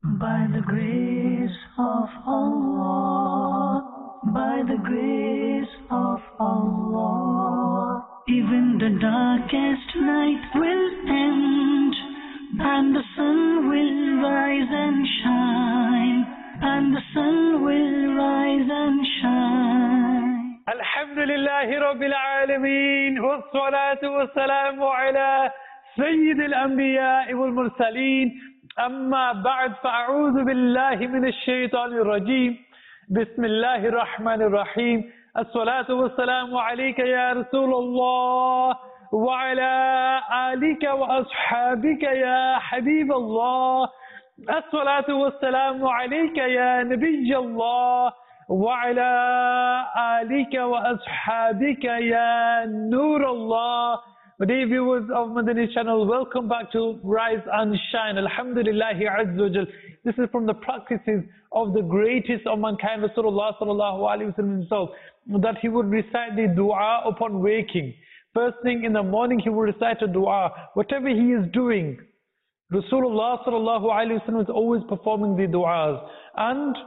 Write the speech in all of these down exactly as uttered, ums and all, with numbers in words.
By the grace of Allah, by the grace of Allah, even the darkest night will end, and the sun will rise and shine, and the sun will rise and shine. Alhamdulillahi Rabbil Alameen, wassalatu wassalamu ala Sayyid al-Anbiya wal-Mursaleen. أما بعد فأعوذ بالله من الشيطان الرجيم بسم الله الرحمن الرحيم الصلاة والسلام عليك يا رسول الله وعلى آلك وأصحابك يا حبيب الله الصلاة والسلام عليك يا نبي الله وعلى آلك وأصحابك يا نور الله. Dear viewers of Madani channel, welcome back to Rise and Shine. Alhamdulillahi Azza wa Jal. This is from the practices of the greatest of mankind, Rasulullah sallallahu alaihi wasallam himself, that he would recite the dua upon waking. First thing in the morning, he would recite a dua. Whatever he is doing, Rasulullah sallallahu alaihi wasallam is always performing the duas. And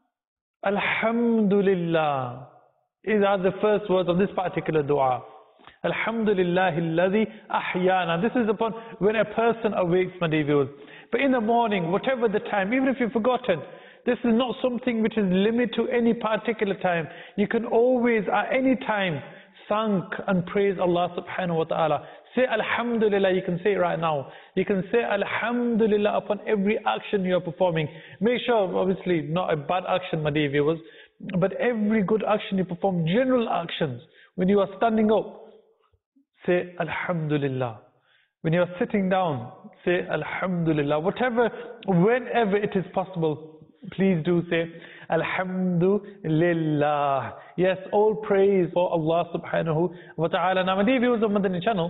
Alhamdulillah is are the first words of this particular dua. Alhamdulillahi alladhi ahyana. This is upon when a person awakes, my dear viewers. But in the morning, whatever the time, even if you've forgotten, this is not something which is limited to any particular time. You can always, at any time, thank and praise Allah subhanahu wa ta'ala. Say Alhamdulillah, you can say it right now. You can say Alhamdulillah upon every action you are performing. Make sure, obviously, not a bad action, my dear viewers, but every good action you perform, general actions. When you are standing up, say Alhamdulillah. When you are sitting down, say Alhamdulillah. Whatever, whenever it is possible, please do say Alhamdulillah. Yes, all praise for Allah subhanahu wa ta'ala. Now, my dear viewers of Madani channel,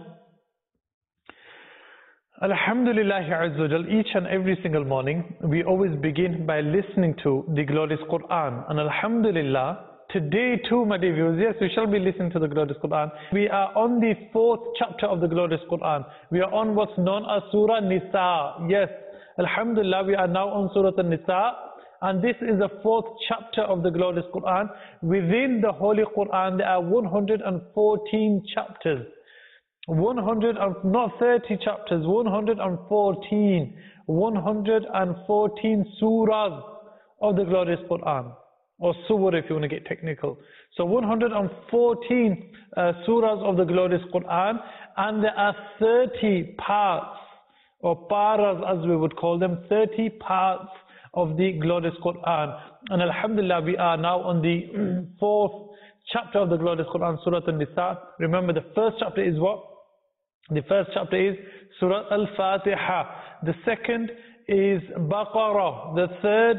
Alhamdulillahi Azza wa Jal, each and every single morning, we always begin by listening to the glorious Quran. And Alhamdulillah, today too, my dear viewers, yes, we shall be listening to the glorious Quran. We are on the fourth chapter of the glorious Quran. We are on what's known as Surah Nisa. Yes, Alhamdulillah, we are now on Surah Nisa. And this is the fourth chapter of the glorious Quran. Within the Holy Quran, there are one hundred fourteen chapters. one hundred, not thirty chapters, one hundred fourteen. one hundred fourteen surahs of the glorious Quran. Or surah if you want to get technical. So one hundred fourteen uh, surahs of the glorious Quran, and there are thirty parts, or paras as we would call them, thirty parts of the glorious Quran. And Alhamdulillah, we are now on the fourth chapter of the glorious Quran, Surah An-Nisa. Remember, the first chapter is what? The first chapter is Surah Al-Fatiha. The second is Baqarah. The third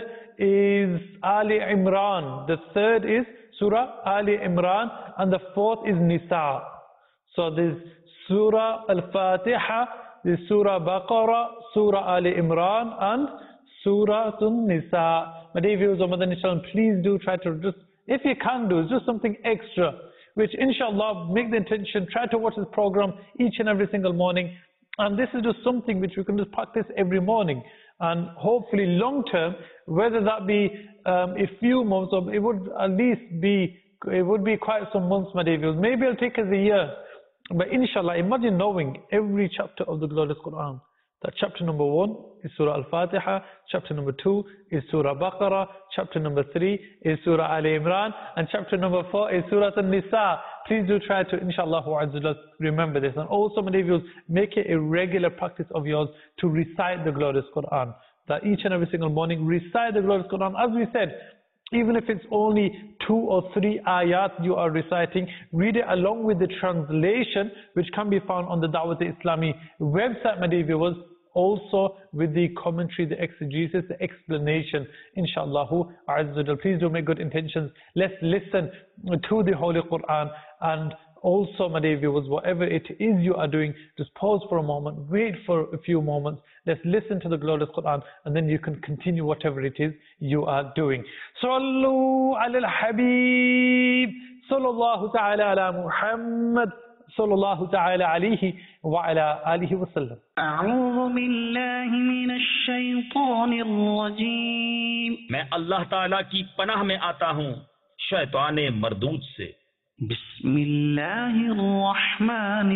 is Ali Imran. The third is Surah Ali Imran. And the fourth is Nisa. So there's Surah Al-Fatiha, there's Surah Baqarah, Surah Ali Imran, and Surah An-Nisa. My dear viewers of Madani channel, please do try to just, if you can do, just something extra, which inshallah, make the intention, try to watch this program each and every single morning. And this is just something which we can just practice every morning. And hopefully long term, whether that be um, a few months, or it would at least be, it would be quite some months, my dear viewers. Maybe it'll take us a year. But inshallah, imagine knowing every chapter of the glorious Quran. That chapter number one is Surah Al-Fatiha, chapter number two is Surah Baqarah, chapter number three is Surah Ali Imran, and chapter number four is Surah An-Nisa. Please do try to, inshallah, remember this. And also, my dear viewers, make it a regular practice of yours to recite the glorious Quran. That each and every single morning, recite the glorious Quran. As we said, even if it's only two or three ayat you are reciting, read it along with the translation, which can be found on the Dawat-e-Islami website, my dear viewers. Also with the commentary, the exegesis, the explanation, inshallah. Please do make good intentions. Let's listen to the Holy Quran. And also, my dear viewers, whatever it is you are doing, just pause for a moment, wait for a few moments. Let's listen to the glorious Quran, and then you can continue whatever it is you are doing. Sallu ala al-Habib, sallallahu ta'ala ala Muhammad, صلی اللہ تعالی علیہ وعلی آلہ وسلم. اعوذ باللہ من الشیطان الرجیم. میں اللہ تعالیٰ کی پناہ میں آتا ہوں شیطان مردود سے. بسم اللہ الرحمن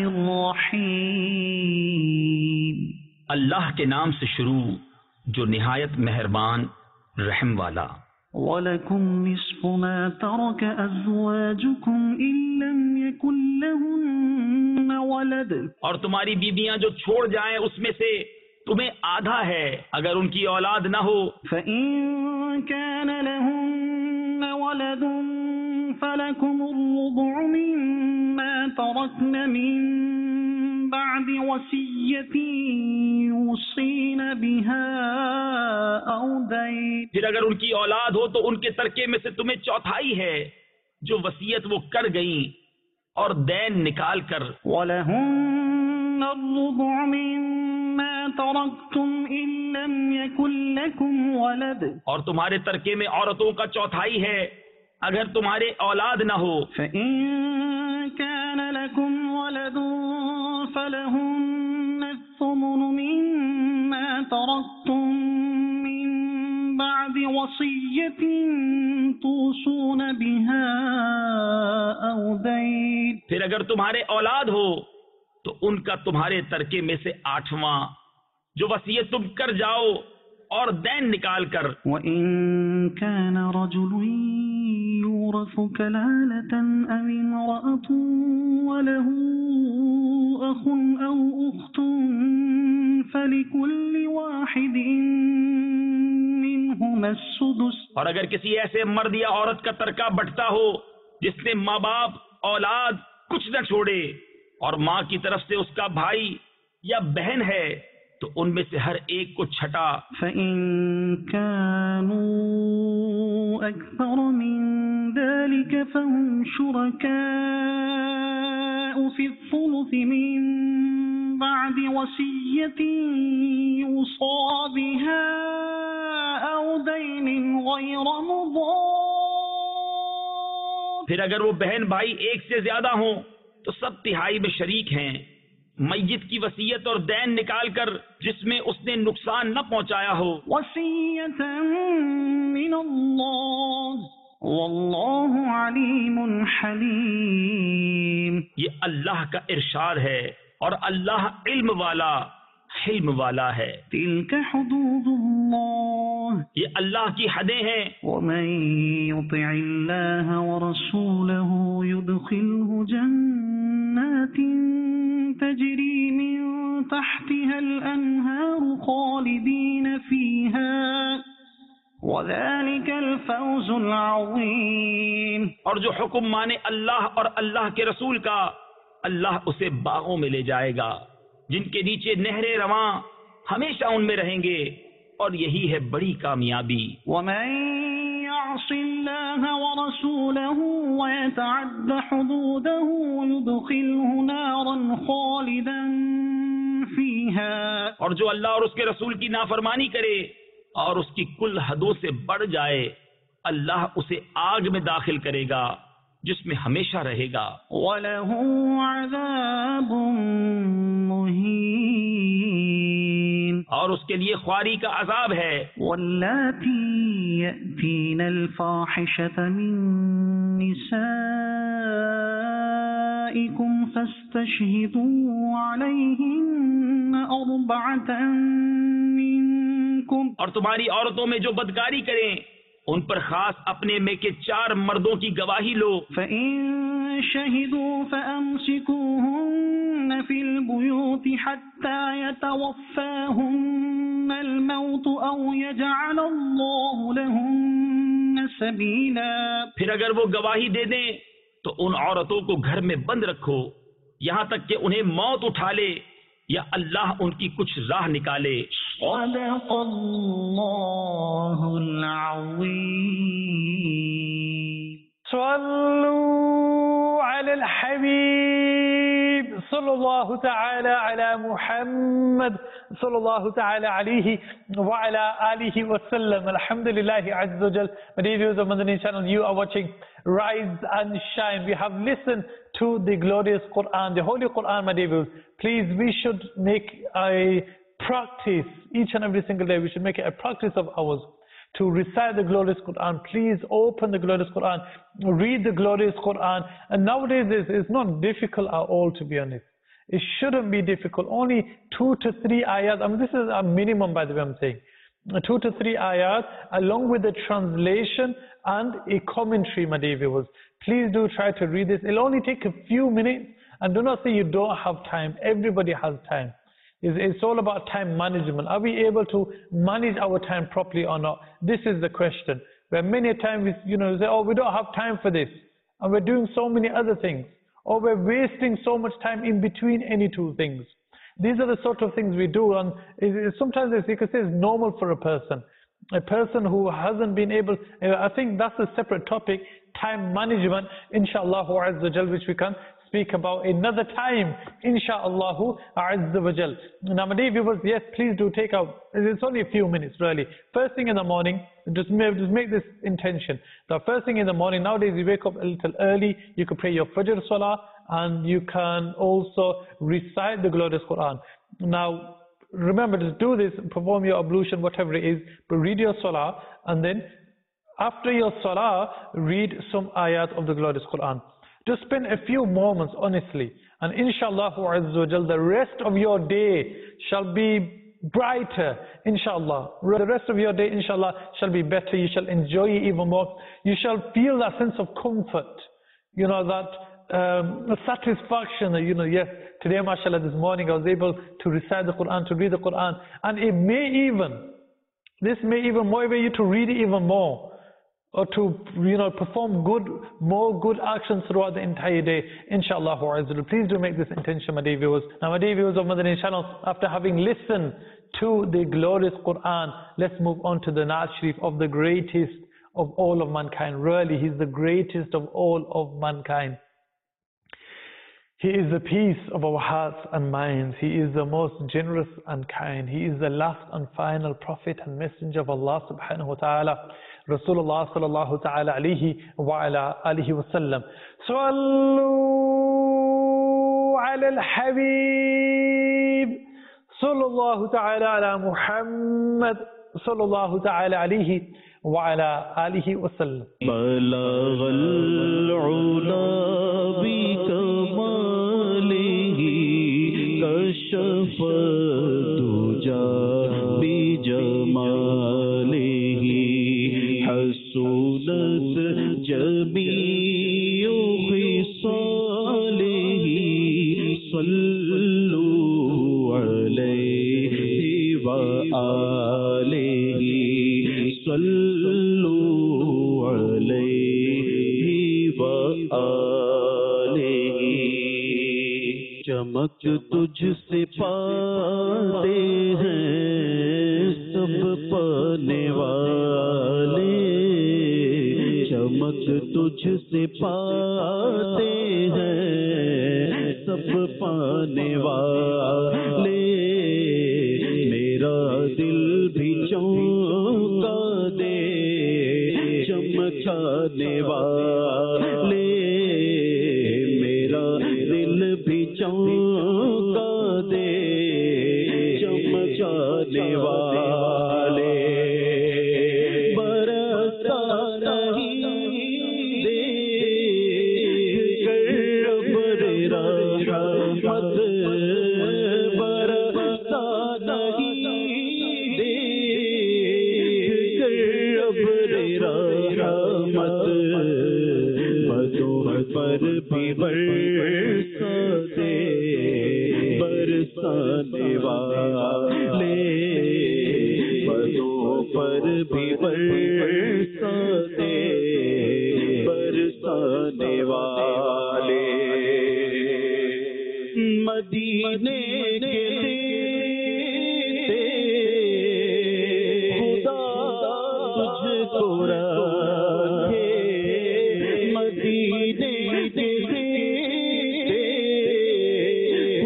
الرحیم. اللہ کے نام سے شروع جو نہایت مہربان رحم والا. وَلَكُمْ نِصْفُ مَا تَرَكَ أَزْوَاجُكُمْ إِن لَّمْ يَكُن لَّهُنَّ وَلَدٌ. اور تمہاری بیویاں جو چھوڑ جائیں اس میں سے تمہیں آدھا ہے اگر ان کی اولاد نہ ہو. فَإِن كَانَ لَهُنَّ وَلَدٌ فَلَكُمُ الرُّبُعُ مِمَّا تَرَكْنَ مِن بَعْدِ وَصِيَّةٍ يُوصِينَ بِهَا أَوْ دَيْنٍ. پھر اگر ان کی اولاد ہو تو ان کے ترکے میں سے تمہیں چوتھائی ہے جو وصیت وہ کر گئیں اور دین نکال کر. وَلَهُنَّ الرُّبُعُ مِمَّا تَرَكْتُمْ إِن لَّمْ يَكُن لَّكُمْ وَلَدٌ. اور تمہارے ترکے میں عورتوں کا چوتھائی ہے اگر تمہارے اولاد نہ ہو. فَإِن كَانَ لَكُمْ وَلَدٌ فَلَهُنَّ الثُّمُنُ مِمَّا تَرَكْتُم مِّن بَعْدِ وَصِيَّةٍ تُوصُونَ بِهَا أَوْ دَيْنٍ. پھر اگر تمہارے اولاد ہو تو ان کا تمہارے ترکے میں سے آٹھواں جو وصیت تم کر جاؤ اور دین نکال کر. وَإِن كَانَ رَجُلٌ يُورَثُ كَلَالَةً أَوِ امْرَأَةٌ وَلَهُ أَخٌ أَوْ أُخْتٌ فَلِكُلِّ وَاحِدٍ مِّنْهُمَا السُّدُسُ. اور اگر کسی ایسے مرد یا عورت کا ترکہ بٹتا ہو جس نے ماں باپ اولاد کچھ نہ چھوڑے اور ماں کی طرف سے اس کا بھائی یا بہن ہے تو ان میں سے ہر ایک کو چھٹا. فَإِن كَانُوا أَكْثَرَ مِن ذَلِكَ فَهُمْ شُرَكَاءُ فِي الثُّلُثِ مِن بَعْدِ وَصِيَّةٍ يُوصَى بِهَا أَوْ دَيْنٍ غَيْرَ مُضَارٍّ. پھر اگر وہ بہن بھائی ایک سے زیادہ ہوں تو سب تہائی میں شریک ہیں میت کی وصیت اور دین نکال کر جس میں اس نے نقصان نہ پہنچایا ہو. وَصِيَّةً مِّنَ اللَّهِ وَاللَّهُ عَلِيمٌ حَلِيمٌ. یہ اللہ کا ارشاد ہے اور اللہ علم والا حلم والا ہے. تِلْكَ حُدُودُ اللَّهِ. یہ اللہ کی حدیں ہیں. وَمَن يُطِعِ اللَّهَ وَرَسُولَهُ يُدْخِلْهُ جَنَّاتٍ تَجْرِي مِن تَحْتِهَا الْأَنْهَارُ خَالِدِينَ فِيهَا وَذَلِكَ الْفَوْزُ الْعَظِيمُ. اور جو حکم مانے اللہ اور اللہ کے رسول کا اللہ اسے باغوں میں لے جائے گا جن کے نیچے نہریں رواں ہمیشہ ان میں رہیں گے اور یہی ہے بڑی کامیابی. وَمَن يَعْصِ اللَّهَ وَرَسُولَهُ وَيَتَعَدَّ حُدُودَهُ يُدْخِلْهُ نَارًا خَالِدًا فِيهَا. اور جو اللہ اور اس کے رسول کی نافرمانی کرے اور اس کی کل حدوں سے بڑھ جائے اللہ اسے آگ میں داخل کرے گا جس میں ہمیشہ رہے گا. وَلَهُ عَذَابٌ مُّهِينٌ. اور اس کے لیے خواری کا عذاب ہے. وَاللَّاتِي يَأْتِينَ الْفَاحِشَةَ مِن نِّسَائِكُمْ فَاسْتَشْهِدُوا عَلَيْهِنَّ أَرْبَعَةً مِّنكُمْ. اور تمہاری عورتوں میں جو بدکاری کریں ان پر خاص اپنے میں کے چار مردوں کی گواہی لو. فَإِن شَهِدُوا فَأَمْسِكُوهُنَّ فِي الْبُيُوتِ حَتَّى يَتَوَفَّاهُنَّ الْمَوْتُ أَوْ يَجْعَلَ اللَّهُ لَهُنَّ سَبِيلًا. پھر اگر وہ گواہی دے دیں تو ان عورتوں کو گھر میں بند رکھو یہاں تک کہ انہیں موت اٹھا لے یا اللہ ان کی کچھ راہ نکالے. صدق اللہ العظیم. صلوا علی الحبیب صلی اللہ تعالی علی محمد صلی اللہ تعالی علیہ وعلی آلہ وسلم. Alhamdulillah Azza wa Jal. My dear viewers of Madani channel, you are watching Rise and Shine. We have listened to the glorious Quran, the Holy Quran, my dear viewers. Please, we should make a practice each and every single day. We should make it a practice of ours to recite the glorious Quran. Please open the glorious Quran, read the glorious Quran. And nowadays it's, it's not difficult at all, to be honest. It shouldn't be difficult. Only two to three ayat. I mean, this is a minimum, by the way, I'm saying. Two to three ayat, along with the translation and a commentary, my dear viewers. Please do try to read this. It'll only take a few minutes. And do not say you don't have time. Everybody has time. It's all about time management. Are we able to manage our time properly or not? This is the question. Where many times we, you know, say, oh, we don't have time for this. And we're doing so many other things. Or we're wasting so much time in between any two things. These are the sort of things we do. And it, it, sometimes it's, you could say it's normal for a person. A person who hasn't been able, uh, I think that's a separate topic, time management, inshallah azza wa jal, which we can speak about another time, insha'Allah azza wa jal. Now, my dear viewers, yes, please do take out, it's only a few minutes really. First thing in the morning, just make, just make this intention. The first thing in the morning, nowadays you wake up a little early, you can pray your Fajr Salah, and you can also recite the glorious Quran. Now, remember to do this, perform your ablution, whatever it is, but read your Salah, and then after your Salah, read some ayat of the glorious Quran. Just spend a few moments, honestly, and inshallah azza wa jal, the rest of your day shall be brighter, inshallah. The rest of your day, inshallah, shall be better. You shall enjoy it even more. You shall feel that sense of comfort, you know, that um, satisfaction, you know, yes, today, mashallah, this morning I was able to recite the Quran, to read the Quran, and it may even, this may even motivate you to read it even more, or to, you know, perform good, more good actions throughout the entire day, inshallah azza. Please do make this intention, my dear viewers. Now, my dear viewers of Madani channel, after having listened to the glorious Quran, let's move on to the Naat Sharif of the greatest of all of mankind. Really, he's the greatest of all of mankind. He is the peace of our hearts and minds. He is the most generous and kind. He is the last and final prophet and messenger of Allah subhanahu wa ta'ala, Rasulullah sallallahu ta'ala alayhi wa ala alihi wa sallam. Sallu ala al-habib sallallahu ta'ala ala Muhammad sallallahu ta'ala alayhi wa ala alihi wa sallam. Balagh al-ula bi kamalihi kashafa tuja bi jamalihi hasunat jami'u khisalihi sallu alayhi wa alihi sallu alayhi wa alihi. چمک تجھ سے پاتے ہیں سب پانے والے، چمک تجھ سے پاتے ہیں سب پانے والے، میرا دل بھی چونکا دے چمکانے والے، میرا دل بھی چونکا دے چمکانے والے، برستا نہیں دے کر ابر رحمت، برستا نہیں دے کر ابر رحمت، بدوں پر بھی برسا دے برسانے والے، بدوں پر بھی برسا دے برسانے والے، مدینے کے خدا تجھ کو رکھے، مدینے کے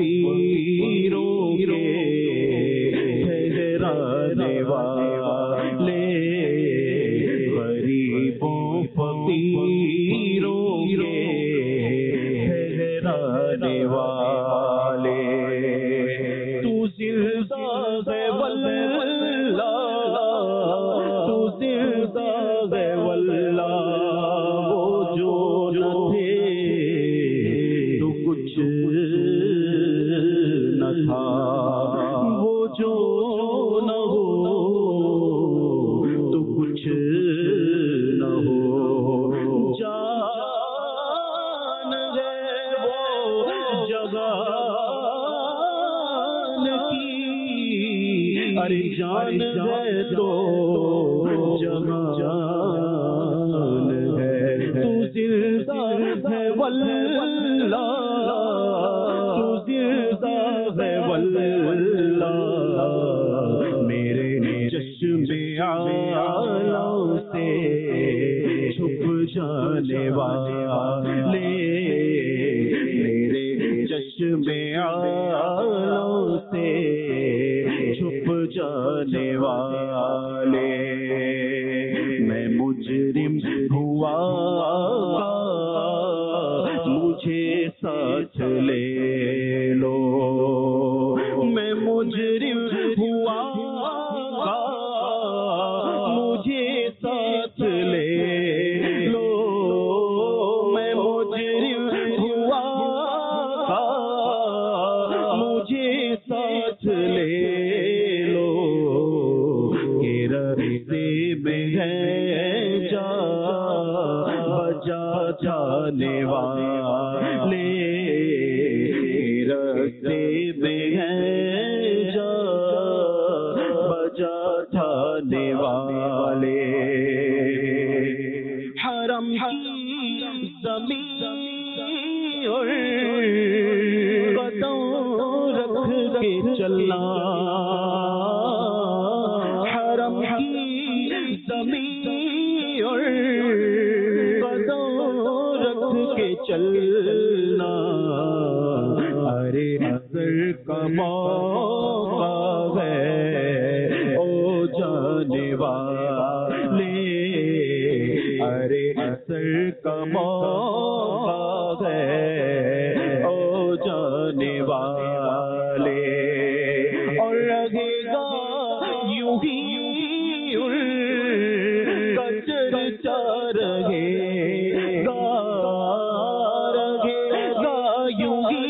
فقیروں کے ٹھہرانے والے، غریبوں فقیروں کے ٹھہرانے والے، تو زندہ ہے واللہ، تو زندہ ہے واللہ، وہ جو نہ تھے تو کچھ نہ تھا، وہ جو نہ ہو تو کچھ نہ ہو، جان ہے وہ جہان کی، ارے جان ہے تو جہان ہے، تو زندہ ہے واللہ، تو زندہ ہے واللہ، میرے چشم آلوں سے چھپ جانے والے، میرے چشم آلوں سے چھپ جانے والے، میں مجرم ہوا مجھے ساتھ لے لو، میں مجرم ہوا مجھے ساتھ لے لو، میں مجرم ہوا مجھے ساتھ لے لو، کہ رستے میں ہے جا بجا جانے والے، رستے میں ہے جا بجا جانے والے، حرم کی زمین اور قدم رکھ کے چلنا، حرم کی زمین اور قدم رکھ کے چلنا، ارے اثر کا موقع ہے او جانے والے، ارے اثر کا موقع ہے او جانے والے، اور رہے گا یوں ہی چرچا رہے گا، رہے گا یوں ہی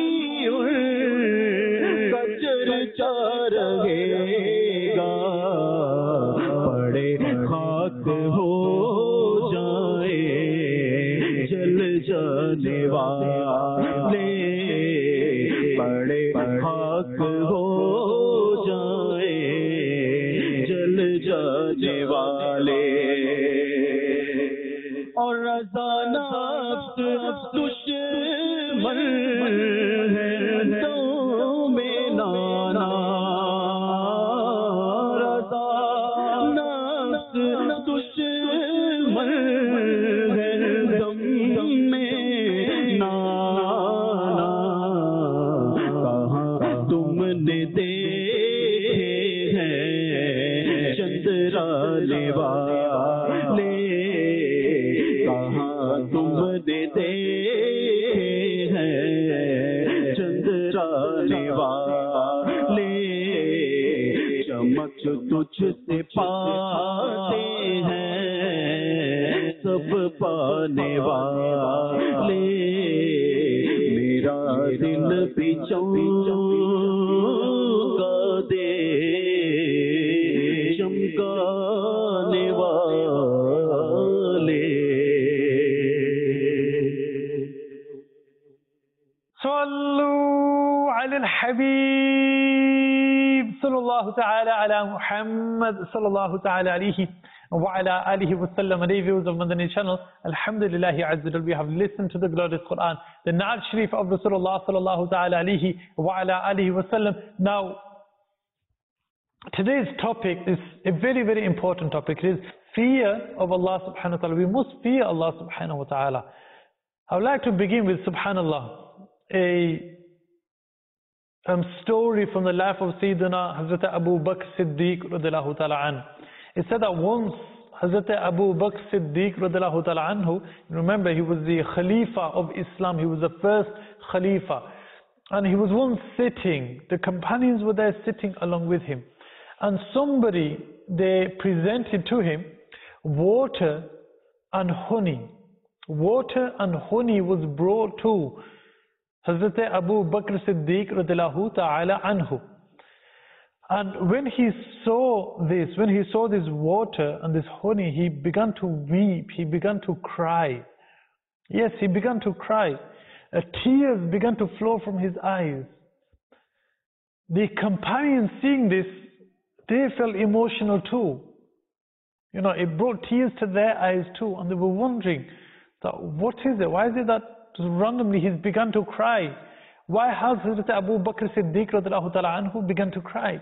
چرچا رہے گا، پڑے خاک ہو جائے جل جانے والے، پڑے خاک ہو جائے جل جانے والے، اور رضا نفس دشمن ہے تو میں نانا، رضا نفس دشمن ہے دم میں نانا، کہاں تم نے دیکھے ہیں چندرانے والے، کہاں تم نے دیکھے ہیں چندرانے والے، چمک تجھ سے پاتے ہیں سب پانے والے، میرا دل بھی چمکا دے چمکانے والے، صلو علی الحبیب صلی اللہ تعالی علی محمد صلی اللہ تعالی علیہ وعلى alihi wasallam. Dear viewers of Madani channel, Alhamdulillah Azza wa Jal, we have listened to the glorious Quran, the Naat Sharif of Rasulullah sallallahu ta'ala alayhi wa ala alihi wasallam. Now, today's topic is a very, very important topic. It is fear of Allah subhanahu wa ta'ala. We must fear Allah subhanahu wa ta'ala. I would like to begin with, subhanallah, a um, story from the life of Sayyidina Hazrat Abu Bakr Siddiq radiallahu ta'ala anhu. It said that once Hazrat Abu Bakr Siddiq radiallahu ta'ala anhu, remember he was the Khalifa of Islam, he was the first Khalifa. And he was once sitting, the companions were there sitting along with him. And somebody, they presented to him water and honey. Water and honey was brought to Hazrat Abu Bakr Siddiq radiallahu ta'ala anhu. And when he saw this, when he saw this water and this honey, he began to weep, he began to cry. Yes, he began to cry. Uh, tears began to flow from his eyes. The companions seeing this, they felt emotional too. You know, it brought tears to their eyes too, and they were wondering, that, what is it? Why is it that randomly he's begun to cry? Why has Hazrat Abu Bakr Siddiq radiallahu ta'ala anhu begun to cry?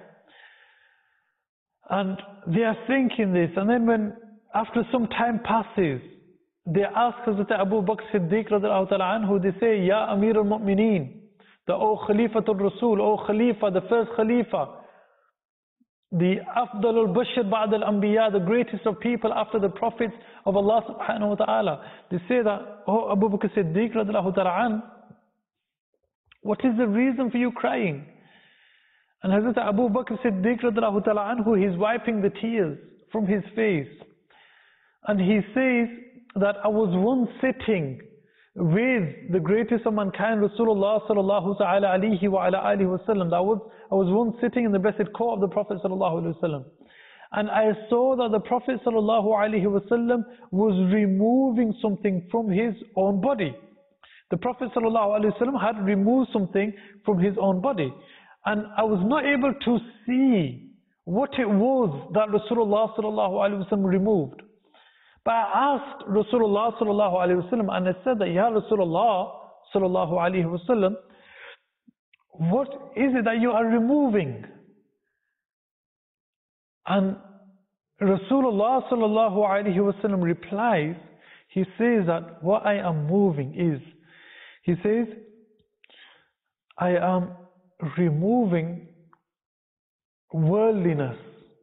And they are thinking this, and then when after some time passes, they ask Hazrat Abu Bakr Siddiq radiallahu ta'ala anhu, they say, Ya Amir al-Mu'mineen, the O Khalifatul Rasul, O Khalifa, the first Khalifa, the Afdal al-Bashir Ba'd al-Anbiya, the greatest of people after the prophets of Allah subhanahu wa ta'ala. They say that, oh Abu Bakr Siddiq radiallahu ta'ala anhu, what is the reason for you crying? And Hazrat Abu Bakr Siddiq radiallahu ta'ala anhu, he's wiping the tears from his face. And he says that I was once sitting with the greatest of mankind, Rasulullah sallallahu ta'ala alayhi wa ala alihi wa sallam. I was, I was once sitting in the blessed court of the Prophet sallallahu alayhi wa sallam. And I saw that the Prophet sallallahu alayhi wa sallam was removing something from his own body. The Prophet sallallahu alayhi wa sallam had removed something from his own body. And I was not able to see what it was that Rasulullah sallallahu alayhi wa sallam removed. But I asked Rasulullah sallallahu alayhi wa sallam, and I said that, Ya Rasulullah sallallahu alayhi wa sallam, what is it that you are removing? And Rasulullah sallallahu alayhi wa sallam replies, he says that what I am moving is, he says, I am removing worldliness.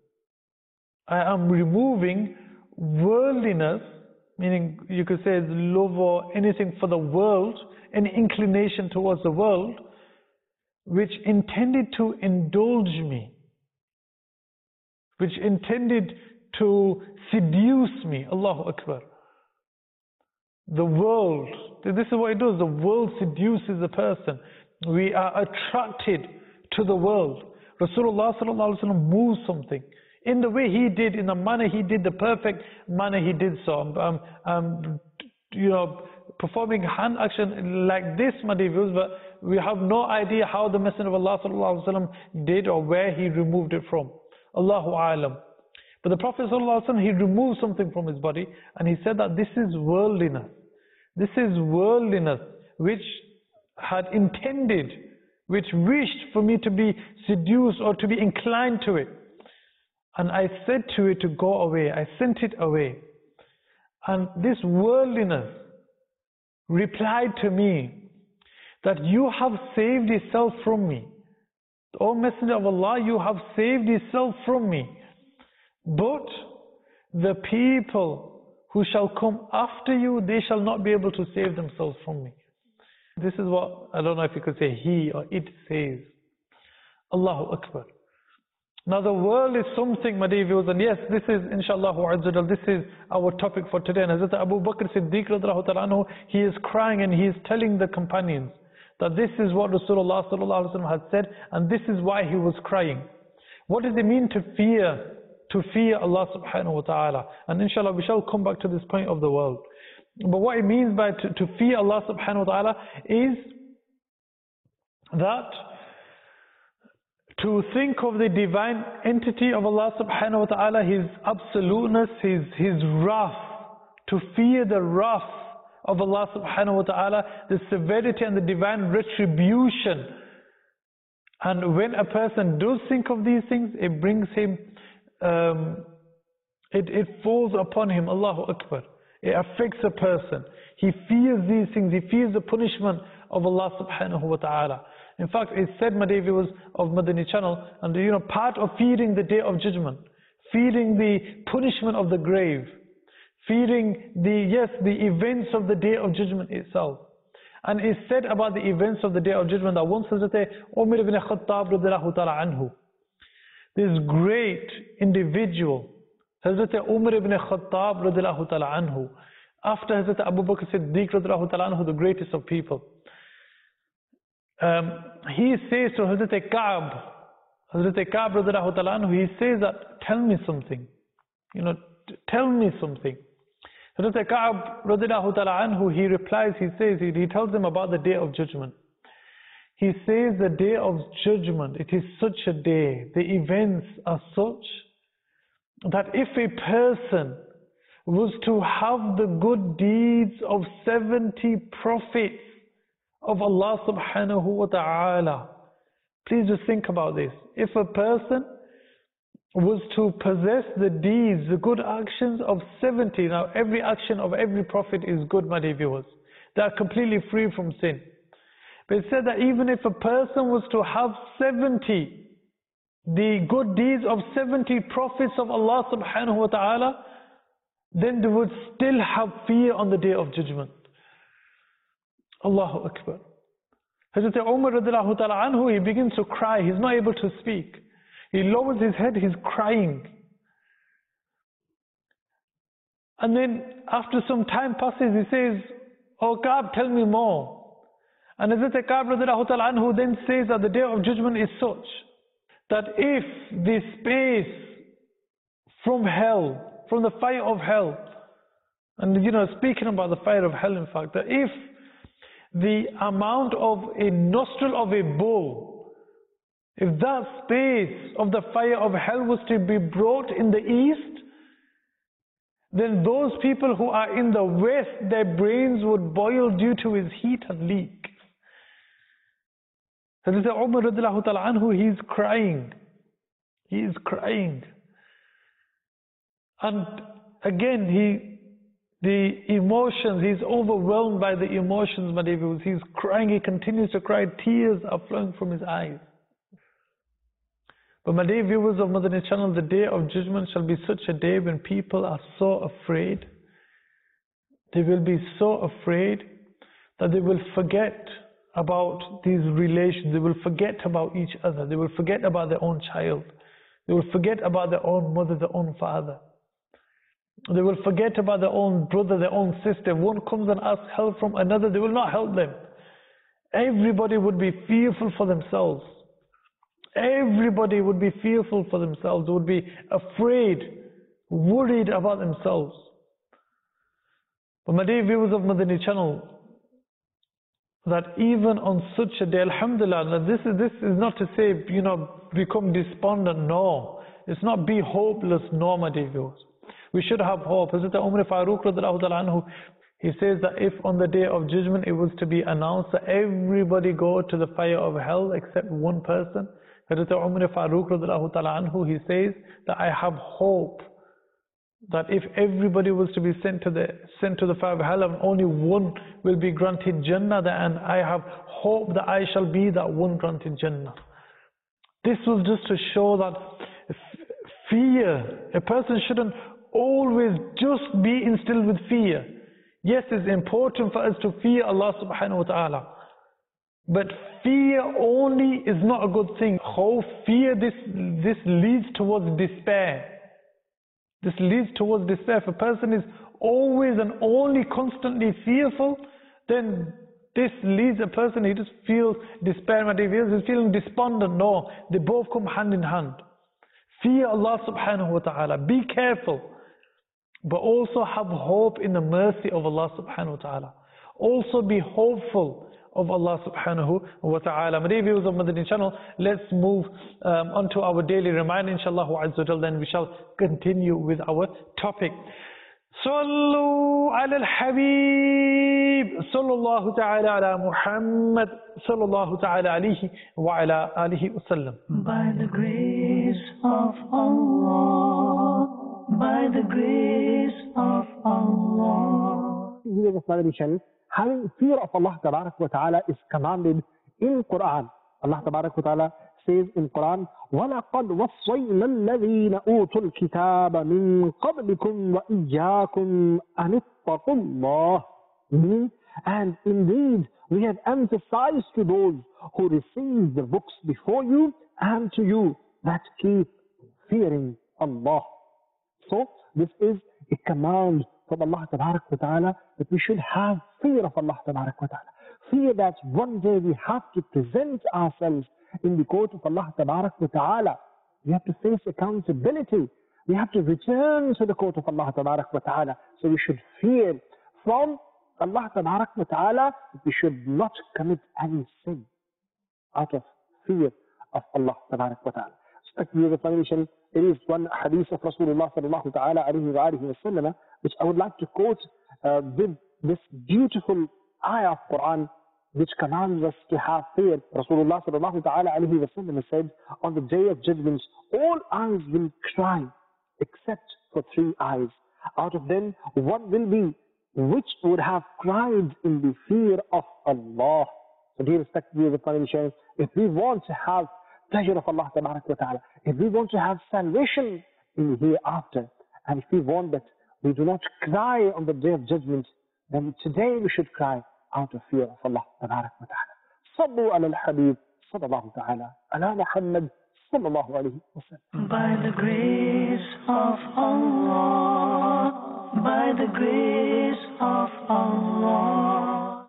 I am removing worldliness, meaning you could say the love or anything for the world, any inclination towards the world, which intended to indulge me, which intended to seduce me. Allahu Akbar. The world, this is what it does, the world seduces a person. We are attracted to the world. Rasulullah sallallahu alaihi wasallam moves something in the way he did, in the manner he did, the perfect manner he did so. Um, um, you know, performing hand action like this, my dear viewers, but we have no idea how the Messenger of Allah sallallahu alaihi wasallam did or where he removed it from. Allahu a'lam. But the Prophet sallallahu alaihi wasallam, he removed something from his body, and he said that this is worldliness. This is worldliness, which had intended, which wished for me to be seduced or to be inclined to it. And I said to it to go away. I sent it away. And this worldliness replied to me that you have saved yourself from me. O Messenger of Allah, you have saved yourself from me. But the people who shall come after you, they shall not be able to save themselves from me. This is what, I don't know if you could say he or it says. Allahu Akbar. Now the world is something, my dear viewers, and yes, this is, inshallah, this is our topic for today. And Hazrat Abu Bakr Siddiq radiallahu ta'ala anhu, he is crying and he is telling the companions that this is what Rasulullah sallallahu alaihi wasallam had said, and this is why he was crying. What does it mean to fear? To fear Allah subhanahu wa ta'ala. And inshallah, we shall come back to this point of the world. But what it means by to, to fear Allah subhanahu wa ta'ala is that to think of the divine entity of Allah subhanahu wa ta'ala, His absoluteness, His, His wrath, to fear the wrath of Allah subhanahu wa ta'ala, the severity and the divine retribution. And when a person does think of these things, it brings him, um, it, it falls upon him, Allahu Akbar. It affects a person. He fears these things, he fears the punishment of Allah subhanahu wa ta'ala. In fact, it's said, my dear viewers of Madani channel, and you know, part of fearing the day of judgment, fearing the punishment of the grave, fearing the, yes, the events of the day of judgment itself. And it's said about the events of the day of judgment that once Hazrat Umar ibn Khattab radiallahu ta'ala anhu, this great individual, Hazrat Umar ibn Khattab radiallahu ta'ala anhu, after Hazrat Abu Bakr Siddiq radiallahu ta'ala anhu, the greatest of people, um, he says to Hazrat Ka'b, Hazrat Ka'b radiallahu ta'ala anhu, he says that, tell me something, you know, tell me something. Hazrat Ka'b radiallahu ta'ala anhu, he replies, he says, he, he tells them about the day of judgment. He says the day of judgment, it is such a day, the events are such that if a person was to have the good deeds of seventy prophets of Allah subhanahu wa ta'ala, please just think about this. If a person was to possess the deeds, the good actions of seventy, now every action of every prophet is good, my dear viewers. They are completely free from sin. But it said that even if a person was to have seventy, the good deeds of seventy prophets of Allah subhanahu wa ta'ala, then they would still have fear on the day of judgment. Allahu Akbar. Hazrat Umar radiallahu ta'ala anhu, he begins to cry, he's not able to speak. He lowers his head, he's crying. And then after some time passes, he says, "Oh Ka'b, tell me more." And Hazrat Ka'b radiallahu ta'ala anhu then says that the day of judgment is such that if the space from hell, from the fire of hell, and you know, speaking about the fire of hell, in fact, that if the amount of a nostril of a bull, if that space of the fire of hell was to be brought in the east, then those people who are in the west, their brains would boil due to his heat and leak. Hazrat Umar radiallahu ta'ala anhu, he's crying. He is crying. And again, he, the emotions, he's overwhelmed by the emotions, my dear viewers. He's crying, he continues to cry, tears are flowing from his eyes. But my dear viewers of Madani channel, the day of judgment shall be such a day when people are so afraid. They will be so afraid that they will forget about these relations. They will forget about each other. They will forget about their own child. They will forget about their own mother, their own father. They will forget about their own brother, their own sister. If one comes and asks help from another, they will not help them. Everybody would be fearful for themselves. Everybody would be fearful for themselves, would be afraid, worried about themselves. But my dear viewers of Madani channel, that even on such a day, alhamdulillah, this is, this is not to say, you know, become despondent, no. It's not be hopeless, no, my dear viewers. We should have hope. Hazrat Umar Farooq radiallahu ta'ala anhu, he says that if on the day of judgment it was to be announced that everybody go to the fire of hell except one person, Hazrat Umar Farooq radiallahu ta'ala anhu, he says that I have hope that if everybody was to be sent to the sent to the fire of hell and only one will be granted Jannah, and I have hope that I shall be that one granted Jannah. This was just to show that fear, a person shouldn't always just be instilled with fear. Yes, it's important for us to fear Allah subhanahu wa ta'ala, but fear only is not a good thing. Khawf, fear, this, this leads towards despair. This leads towards despair. If a person is always and only constantly fearful, then this leads a person, he just feels despair. He's feeling despondent. No, they both come hand in hand. Fear Allah subhanahu wa ta'ala. Be careful. But also have hope in the mercy of Allah subhanahu wa ta'ala. Also be hopeful of Allah subhanahu wa ta'ala. My dear viewers of Madani channel, let's move um, on to our daily reminder, inshallah azza wa jal, then we shall continue with our topic. Sallu ala al-Habib, sallallahu ta'ala ala Muhammad, sallallahu ta'ala alayhi wa ala alihi wa sallam. By the grace of Allah, by the grace of Allah. Madani channel, having fear of Allah wa ta'ala is commanded in Quran. Allah Tabarak wa Ta'ala says in Quran, وَلَقَدْ وَصَّيْنَا الَّذِينَ أُوتُوا الْكِتَابَ مِنْ قَبْلِكُمْ وَإِيَّاكُمْ أَنِ اتَّقُوا اللَّهَ. Meaning, and indeed, we have emphasized to those who received the books before you and to you that keep fearing Allah. So, this is a command from Allah Tabarak wa Ta'ala that we should have fear of Allah Tabarak wa Ta'ala. Fear that one day we have to present ourselves in the court of Allah Tabarak wa Ta'ala. We have to face accountability. We have to return to the court of Allah Tabarak wa Ta'ala. So we should fear from Allah Tabarak wa Ta'ala that we should not commit any sin out of fear of Allah Tabarak wa Ta'ala. So, it is one hadith of Rasulullah sallallahu ta'ala alayhi wa alihi wa sallam, which I would like to quote uh, with this beautiful ayah of Quran, which commands us to have fear. Rasulullah sallallahu ta'ala alayhi wa sallam said, on the day of judgment, all eyes will cry except for three eyes. Out of them, one will be which would have cried in the fear of Allah. So dear respected viewers of Family Sharing, if we want to have pleasure of Allah Tabarak wa Ta'ala, if we want to have salvation in the hereafter, and if we want that we do not cry on the day of judgment, then today we should cry out of fear of Allah Tabarak wa Ta'ala. Sallu ala al-Habib sallallahu ta'ala ala Muhammad sallallahu alayhi wa sallam. By the grace of Allah, by the grace of Allah.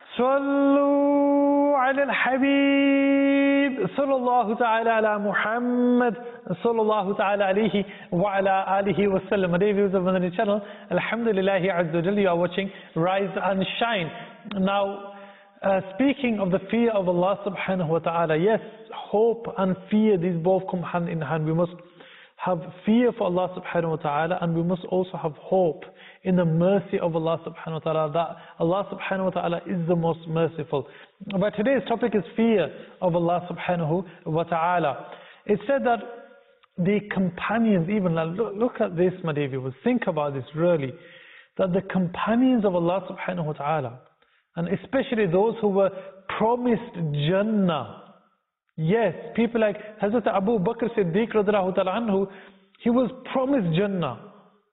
Sallu ala al-Habib sallallahu ta'ala ala Muhammad sallallahu ta'ala alayhi wa ala alihi wa sallam. Dear viewers of Madani channel, Alhamdulillahi Azza wa Jalla, you are watching Rise and Shine. Now, uh, speaking of the fear of Allah subhanahu wa ta'ala, yes, hope and fear, these both come hand in hand. We must have fear for Allah subhanahu wa ta'ala, and we must also have hope in the mercy of Allah subhanahu wa ta'ala, that Allah subhanahu wa ta'ala is the most merciful. But today's topic is fear of Allah subhanahu wa ta'ala. It said that the companions, even, look, look at this, my dear viewers, think about this really, that the companions of Allah subhanahu wa ta'ala, and especially those who were promised Jannah. Yes, people like Hazrat Abu Bakr Siddiq radiallahu ta'ala anhu, he was promised Jannah.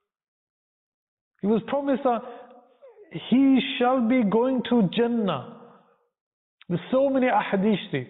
He was promised that he shall be going to Jannah. There's so many ahadith.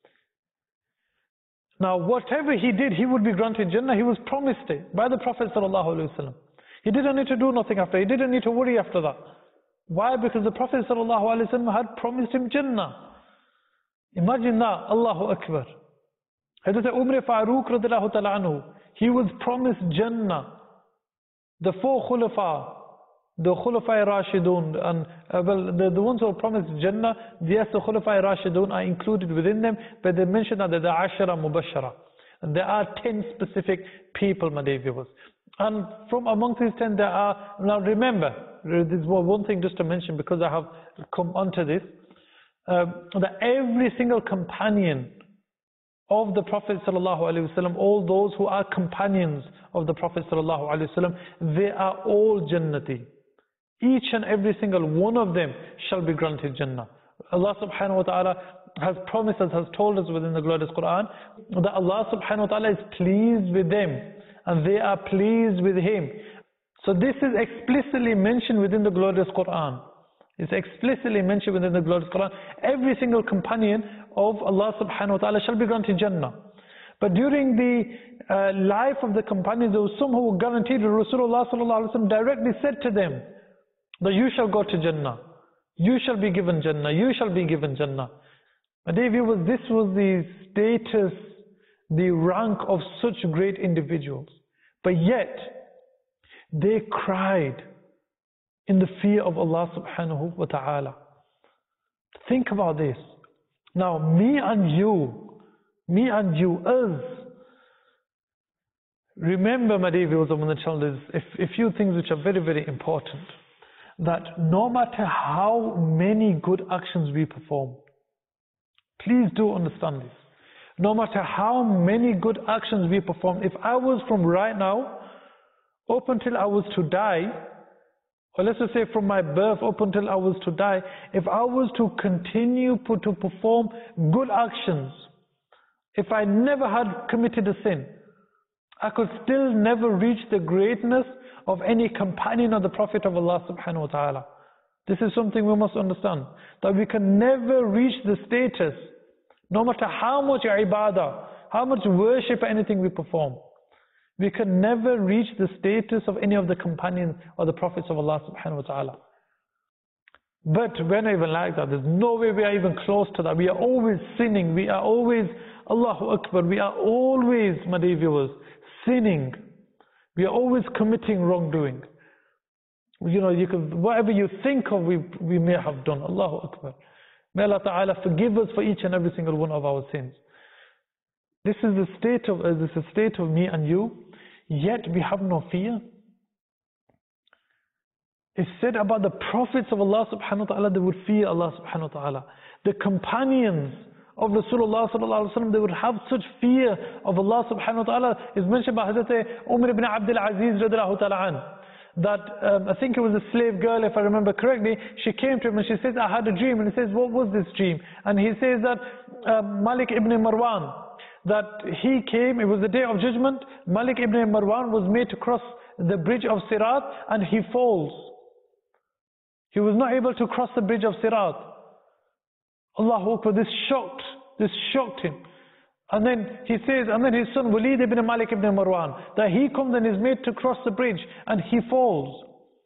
Now, whatever he did, he would be granted Jannah. He was promised it by the Prophet sallallahu alaihi wasallam. He didn't need to do nothing after. He didn't need to worry after that. Why? Because the Prophet sallallahu alaihi wasallam had promised him Jannah. Imagine that. Allahu Akbar. Hazrat Umar Farooq radiallahu ta'ala anhu, he was promised Jannah. The four khulafa, the Khulafai Rashidun, and uh, well, the, the ones who are promised Jannah, yes, the Khulafai Rashidun are included within them, but they mention that they're the Ashara Mubashara. And there are ten specific people, my dear viewers. And from amongst these ten, there are, now remember, this is one thing just to mention because I have come onto this, uh, that every single companion of the Prophet sallallahu alaihi wasallam, all those who are companions of the Prophet sallallahu alaihi wasallam, they are all Jannati. Each and every single one of them shall be granted Jannah. Allah subhanahu wa ta'ala has promised us, has told us within the glorious Quran, that Allah subhanahu wa ta'ala is pleased with them and they are pleased with Him. So this is explicitly mentioned within the glorious Quran. It's explicitly mentioned within the glorious Quran. Every single companion of Allah subhanahu wa ta'ala shall be granted Jannah. But during the uh, life of the companions, there were some who were guaranteed. Rasulullah sallallahu alaihi wasallam directly said to them that you shall go to Jannah. You shall be given Jannah. You shall be given Jannah. My dear viewers, this was the status, the rank of such great individuals. But yet, they cried in the fear of Allah subhanahu wa ta'ala. Think about this. Now, me and you, me and you, us, remember, my dear viewers of the channel, there's a, a few things which are very, very important. That no matter how many good actions we perform, please do understand this. No matter how many good actions we perform, if I was from right now up until I was to die, or let's just say from my birth up until I was to die, if I was to continue to perform good actions, if I never had committed a sin, I could still never reach the greatness of any companion of the Prophet of Allah subhanahu wa ta'ala. This is something we must understand, that we can never reach the status, no matter how much ibadah, how much worship, anything we perform. We can never reach the status of any of the companions or the Prophets of Allah subhanahu wa ta'ala. But we're not even like that. There's no way we are even close to that. We are always sinning. We are always, Allahu Akbar, we are always, my dear viewers, sinning. We are always committing wrongdoing. You know, you can, whatever you think of, we, we may have done. Allahu Akbar. May Allah Ta'ala forgive us for each and every single one of our sins. This is the state of, uh, this is the state of me and you, yet we have no fear. It's said about the prophets of Allah subhanahu wa ta'ala, they would fear Allah subhanahu wa ta'ala. The companions of Rasulullah sallallahu alaihi wasallam, they would have such fear of Allah subhanahu wa ta'ala. Is mentioned by Hazrat Umar ibn Abdul Aziz radiallahu ta'ala an, that um, I think it was a slave girl, if I remember correctly, she came to him and she says, I had a dream. And he says, what was this dream? And he says that uh, Malik ibn Marwan, that he came, it was the day of judgment, Malik ibn Marwan was made to cross the bridge of Sirat and he falls. He was not able to cross the bridge of Sirat. Allahu Akbar, this shocked, this shocked him. And then he says, and then his son Walid ibn Malik ibn Marwan, that he comes and is made to cross the bridge and he falls.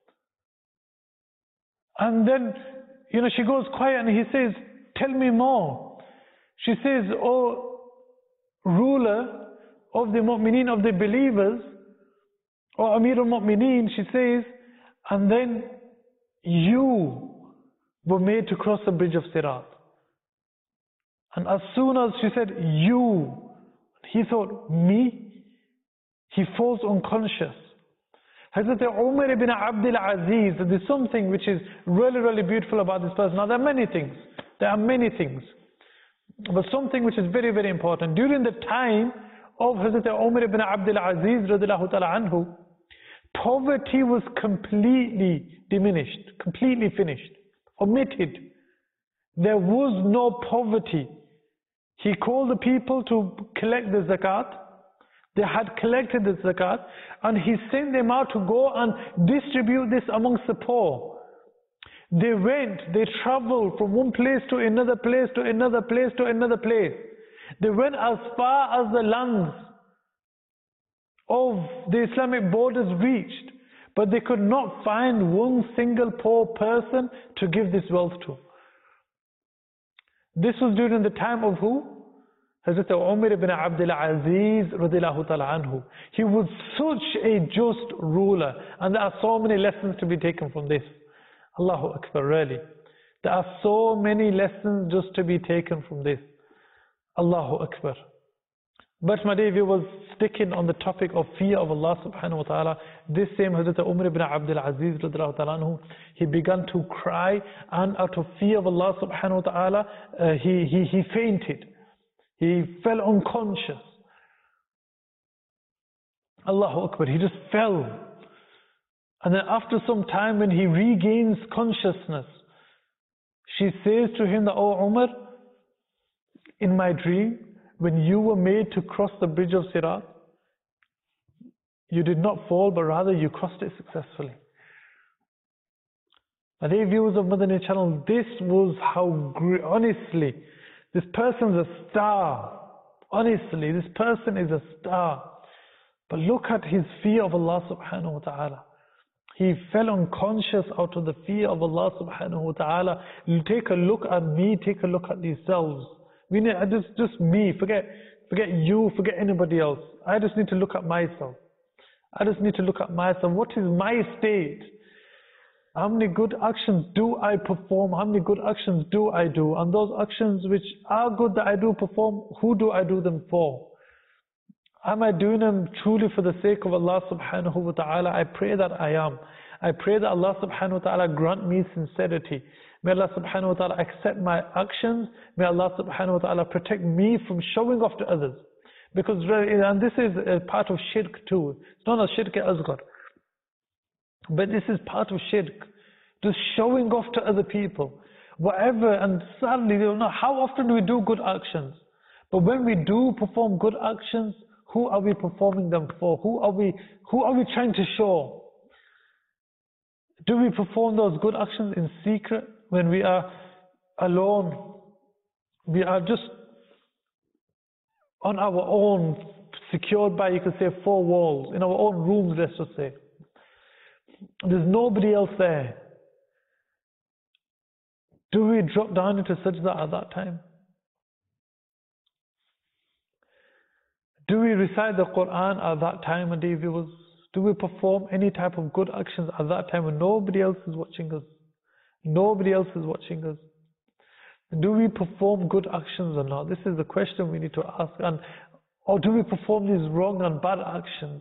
And then, you know, she goes quiet and he says, tell me more. She says, oh ruler of the mu'mineen, of the believers, or Amir al-Mu'mineen, she says, and then you were made to cross the bridge of Sirat. And as soon as she said, you, he thought, me? He falls unconscious. Hazrat Umar ibn Abdul Aziz, there's something which is really, really beautiful about this person. Now there are many things, there are many things. But something which is very, very important. During the time of Hazrat Umar ibn Abdul Aziz radiallahu ta'ala anhu, poverty was completely diminished, completely finished, omitted. There was no poverty. He called the people to collect the zakat. They had collected the zakat and he sent them out to go and distribute this amongst the poor. They went, they traveled from one place to another place to another place to another place. They went as far as the lands of the Islamic borders reached, but they could not find one single poor person to give this wealth to. This was during the time of who? Hazrat Umar ibn Abdul Aziz radiallahu ta'ala anhu. He was such a just ruler, and there are so many lessons to be taken from this. Allahu Akbar, really. There are so many lessons just to be taken from this. Allahu Akbar. But my dear viewers, sticking on the topic of fear of Allah subhanahu wa ta'ala, this same Hazrat Umar ibn Abdul Aziz radiallahu ta'ala anhu, he began to cry, and out of fear of Allah subhanahu wa ta'ala, uh, he, he, he fainted. He fell unconscious. Allahu Akbar, he just fell. And then after some time when he regains consciousness, she says to him that, oh Umar, in my dream, when you were made to cross the bridge of Sirat, you did not fall, but rather you crossed it successfully. And dear viewers of Madani channel, this was how, honestly, this person's a star. Honestly, this person is a star. But look at his fear of Allah subhanahu wa ta'ala. He fell unconscious out of the fear of Allah subhanahu wa ta'ala. You take a look at me, take a look at yourselves. We need, just, just me, forget, forget you, forget anybody else. I just need to look at myself. I just need to look at myself. What is my state? How many good actions do I perform? How many good actions do I do? And those actions which are good that I do perform, who do I do them for? Am I doing them truly for the sake of Allah subhanahu wa ta'ala? I pray that I am. I pray that Allah subhanahu wa ta'ala grant me sincerity. May Allah subhanahu wa ta'ala accept my actions. May Allah subhanahu wa ta'ala protect me from showing off to others. Because, and this is a part of shirk too. It's not a shirk asghar. But this is part of shirk. Just showing off to other people. Whatever, and sadly, you know, how often do we do good actions? But when we do perform good actions, who are we performing them for? Who are we, who are we trying to show? Do we perform those good actions in secret when we are alone? We are just on our own, secured by, you could say, four walls, in our own rooms, let's just say. There's nobody else there. Do we drop down into sajda at that time? Do we recite the Quran at that time, my dear viewers? Do we perform any type of good actions at that time when nobody else is watching us? Nobody else is watching us. Do we perform good actions or not? This is the question we need to ask. And, or do we perform these wrong and bad actions?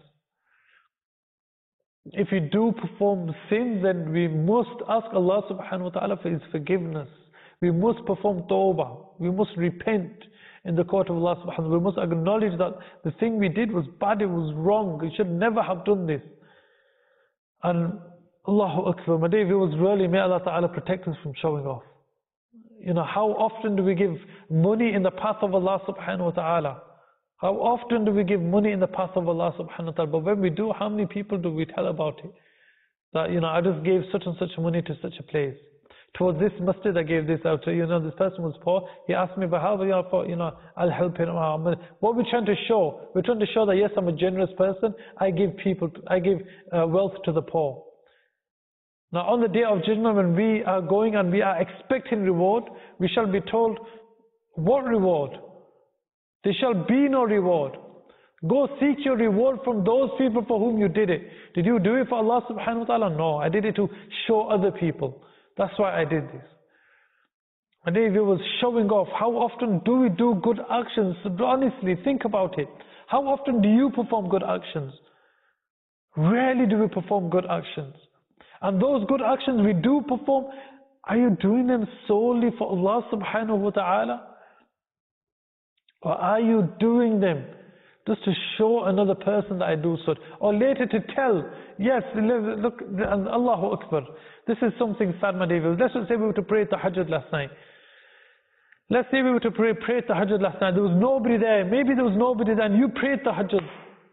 If we do perform sins, then we must ask Allah subhanahu wa ta'ala for His forgiveness. We must perform tawbah. We must repent in the court of Allah subhanahu wa ta'ala. We must acknowledge that the thing we did was bad, it was wrong. We should never have done this. And Allahu Akbar, my dear viewers, really may Allah ta'ala protect us from showing off. You know, how often do we give money in the path of Allah subhanahu wa ta'ala? How often do we give money in the path of Allah subhanahu wa ta'ala? But when we do, how many people do we tell about it? That, you know, I just gave such and such money to such a place. Towards this masjid, I gave this out to, you know, this person was poor. He asked me, but how, you know, for, you know, I'll help him. What we're trying to show, we're trying to show that yes, I'm a generous person. I give people, I give uh, wealth to the poor. Now on the day of judgment, when we are going and we are expecting reward, we shall be told, what reward? There shall be no reward. Go seek your reward from those people for whom you did it. Did you do it for Allah subhanahu wa ta'ala? No, I did it to show other people. That's why I did this. And if it was showing off, how often do we do good actions? Honestly, think about it. How often do you perform good actions? Rarely do we perform good actions. And those good actions we do perform, are you doing them solely for Allah subhanahu wa ta'ala? Or are you doing them just to show another person that I do so? Or later to tell, yes, look, Allahu Akbar. This is something sad, my dear. Let's just say we were to pray tahajjud last night. Let's say we were to pray, pray tahajjud last night. There was nobody there. Maybe there was nobody there and you prayed tahajjud.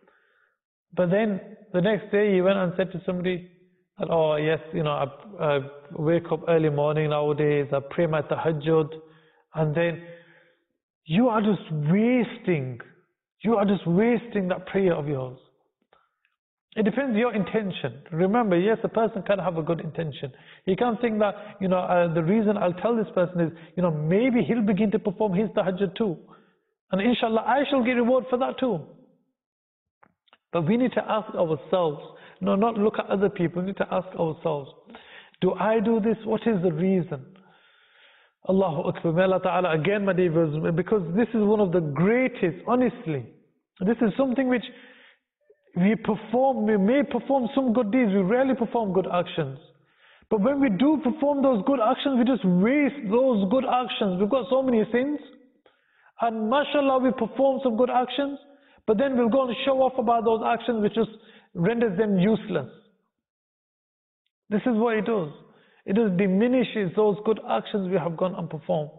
But then the next day you went and said to somebody, that, oh yes, you know, I, I wake up early morning nowadays, I pray my tahajjud, and then you are just wasting, you are just wasting that prayer of yours. It depends on your intention. Remember, yes, a person can have a good intention. He can't think that, you know, uh, the reason I'll tell this person is, you know, maybe he'll begin to perform his tahajjud too. And inshallah, I shall get reward for that too. But we need to ask ourselves, no, not look at other people, we need to ask ourselves, do I do this? What is the reason? Allahu Akbar, may Allah Ta'ala, again my dear brothers, because this is one of the greatest, honestly, this is something which we perform, we may perform some good deeds, we rarely perform good actions. But when we do perform those good actions, we just waste those good actions. We've got so many sins, and mashallah we perform some good actions, but then we'll go and show off about those actions which just renders them useless. This is what it does. It just diminishes those good actions we have gone and performed.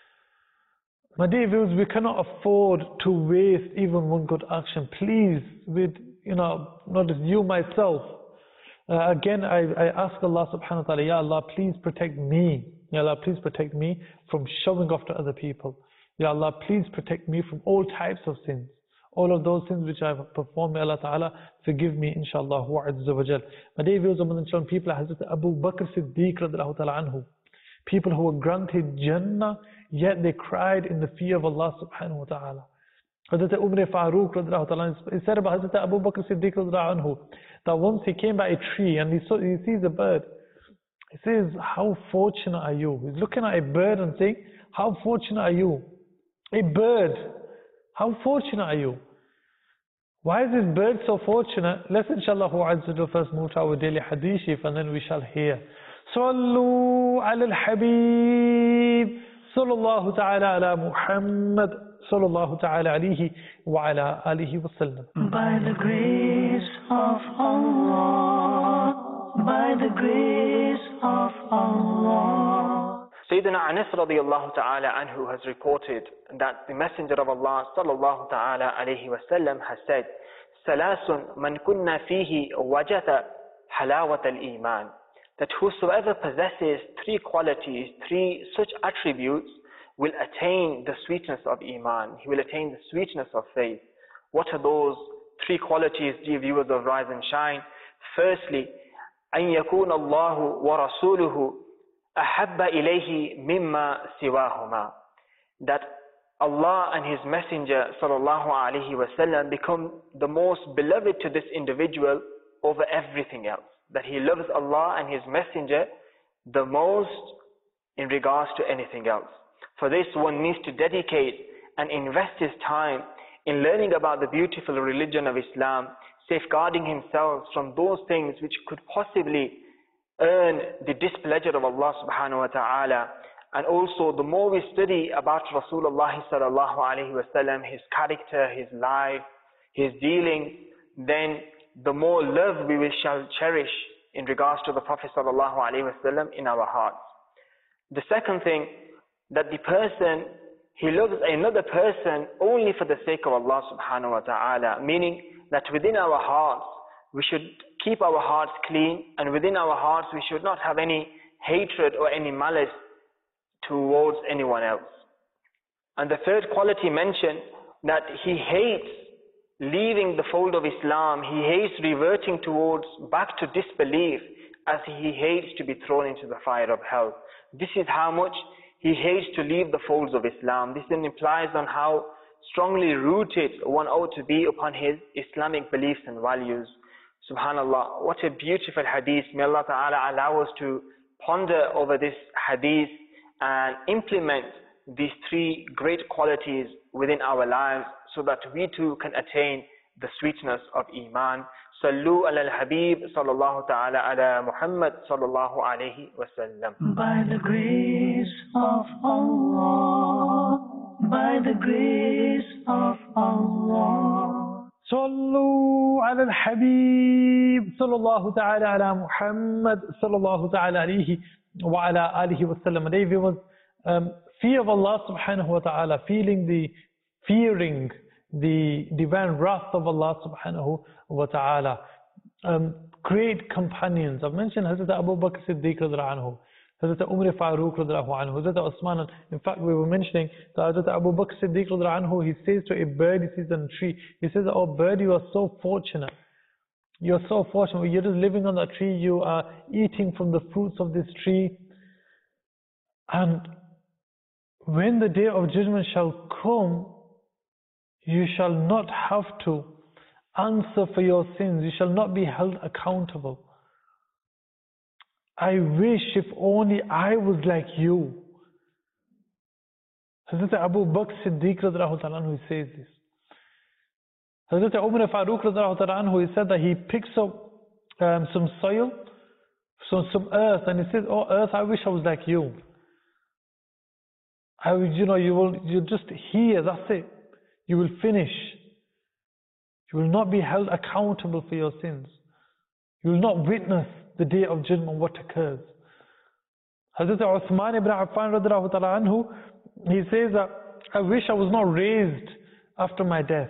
My dear viewers, we cannot afford to waste even one good action. Please, with, you know, not just you, myself. Uh, again, I, I ask Allah subhanahu wa ta'ala, Ya Allah, please protect me. Ya Allah, please protect me from showing off to other people. Ya Allah, please protect me from all types of sins. All of those sins which I have performed, may Allah Ta'ala forgive me, inshallah, azza wa jal. My dear viewers, people like Hazrat Abu Bakr Siddiq radiallahu ta'ala anhu, people who were granted Jannah, yet they cried in the fear of Allah subhanahu wa ta'ala. Hazrat Umar Farooq radiallahu ta'ala, he said about Hazrat Abu Bakr Siddiq radiallahu anhu, that once he came by a tree and he, saw, he sees a bird. He says, how fortunate are you? He's looking at a bird and saying, how fortunate are you? A bird. How fortunate are you? Why is this bird so fortunate? Let's inshallah first move to our daily hadith and then we shall hear. Sallu ala al-habib sallallahu ta'ala ala Muhammad sallallahu ta'ala alayhi wa ala alihi wa sallam. By the grace of Allah, by the grace of Allah, Sayyidina Anas radiallahu ta'ala anhu has reported that the Messenger of Allah sallallahu ta'ala alayhi wa sallam has said, Salasun man kunna fihi wajata halawat al-iman. That whosoever possesses three qualities, three such attributes, will attain the sweetness of iman. He will attain the sweetness of faith. What are those three qualities, dear viewers of Rise and Shine? Firstly, أن يكون الله ورسوله أحب إليه مما سواهما. That Allah and His Messenger sallallahu alaihi wasallam become the most beloved to this individual over everything else. That he loves Allah and His Messenger the most in regards to anything else. For this, one needs to dedicate and invest his time in learning about the beautiful religion of Islam, safeguarding himself from those things which could possibly earn the displeasure of Allah subhanahu wa ta'ala. And also, the more we study about Rasulullah sallallahu alayhi wa sallam, his character, his life, his dealings, then the more love we will shall cherish in regards to the Prophet sallallahu alayhi wa sallam in our hearts. The second thing, that the person, he loves another person only for the sake of Allah subhanahu wa ta'ala, meaning that within our hearts, we should keep our hearts clean, and within our hearts we should not have any hatred or any malice towards anyone else. And the third quality mentioned, that he hates leaving the fold of Islam, he hates reverting towards back to disbelief, as he hates to be thrown into the fire of hell. This is how much he hates to leave the folds of Islam. This then implies on how strongly rooted one ought to be upon his Islamic beliefs and values. Subhanallah, what a beautiful hadith. May Allah Ta'ala allow us to ponder over this hadith and implement these three great qualities within our lives so that we too can attain the sweetness of Iman. Sallu ala al-Habib sallallahu ta'ala ala Muhammad sallallahu alayhi wa sallam. By the grace of Allah, by the grace of Allah. Sallu ala al-Habib sallallahu ta'ala ala Muhammad sallallahu ta'ala alayhi wa ala alihi wa sallam. Today we was um, fear of Allah subhanahu wa ta'ala, feeling the, fearing the divine wrath of Allah subhanahu wa ta'ala. Um, great companions. I've mentioned Hazrat Abu Bakr Siddiq radiallahu anhu, Hazrat Umar Farooq radiallahu anhu, Hazrat Osman. In fact, we were mentioning that Hazrat Abu Bakr Siddiq radiallahu anhu, he says to a bird, he sees on a tree, he says, oh bird, you are so fortunate. You are so fortunate. You're just living on that tree, you are eating from the fruits of this tree. And when the day of judgment shall come, you shall not have to answer for your sins. You shall not be held accountable. I wish if only I was like you. Hazrat Abu Bakr Siddiq radiallahu ta'ala anhu, he says this. Hazrat Umar Farooq radiallahu ta'ala anhu, he said that he picks up um, some soil, some, some earth, and he says, oh earth, I wish I was like you. I would, you know, you will, you just hear, that's it. You will finish. You will not be held accountable for your sins. You will not witness the day of judgment what occurs. Hazrat Uthman ibn Affan radiallahu ta'ala anhu, he says that I wish I was not raised after my death.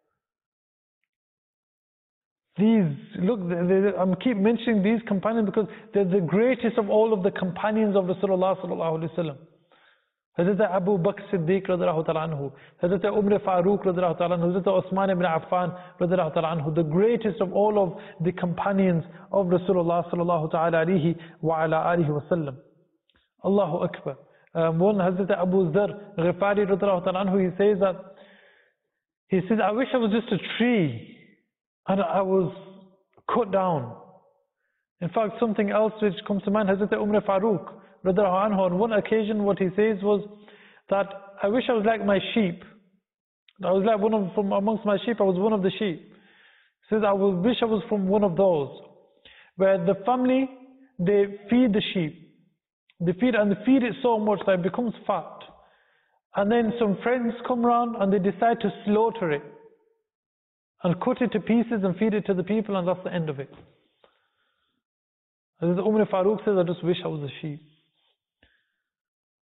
These, look, they, they, I'm keep mentioning these companions because they're the greatest of all of the companions of Rasulullah sallallahu alaihi wasallam. Hazrat Abu Bakr Siddiq radiallahu ta'ala anhu, Hazrat Umar Farooq radiallahu ta'ala anhu, Hazrat Osman ibn Affan radiallahu ta'ala anhu, the greatest of all of the companions of Rasulullah sallallahu ta'ala alihi wa ala alihi wa sallam. Allahu Akbar. Um, one Hazrat Abu Dharr Ghifari radiallahu ta'ala anhu, he says that, he says, I wish I was just a tree and I was cut down. In fact, something else which comes to mind, Hazrat Umar Farooq radiallahu anhu, on one occasion what he says was that I wish I was like my sheep. I was like one of, from amongst my sheep, I was one of the sheep. He says, I wish I was from one of those, where the family, they feed the sheep. They feed, and they feed it so much that it becomes fat. And then some friends come around and they decide to slaughter it and cut it to pieces and feed it to the people, and that's the end of it. As Umar Farooq says, I just wish I was a sheep.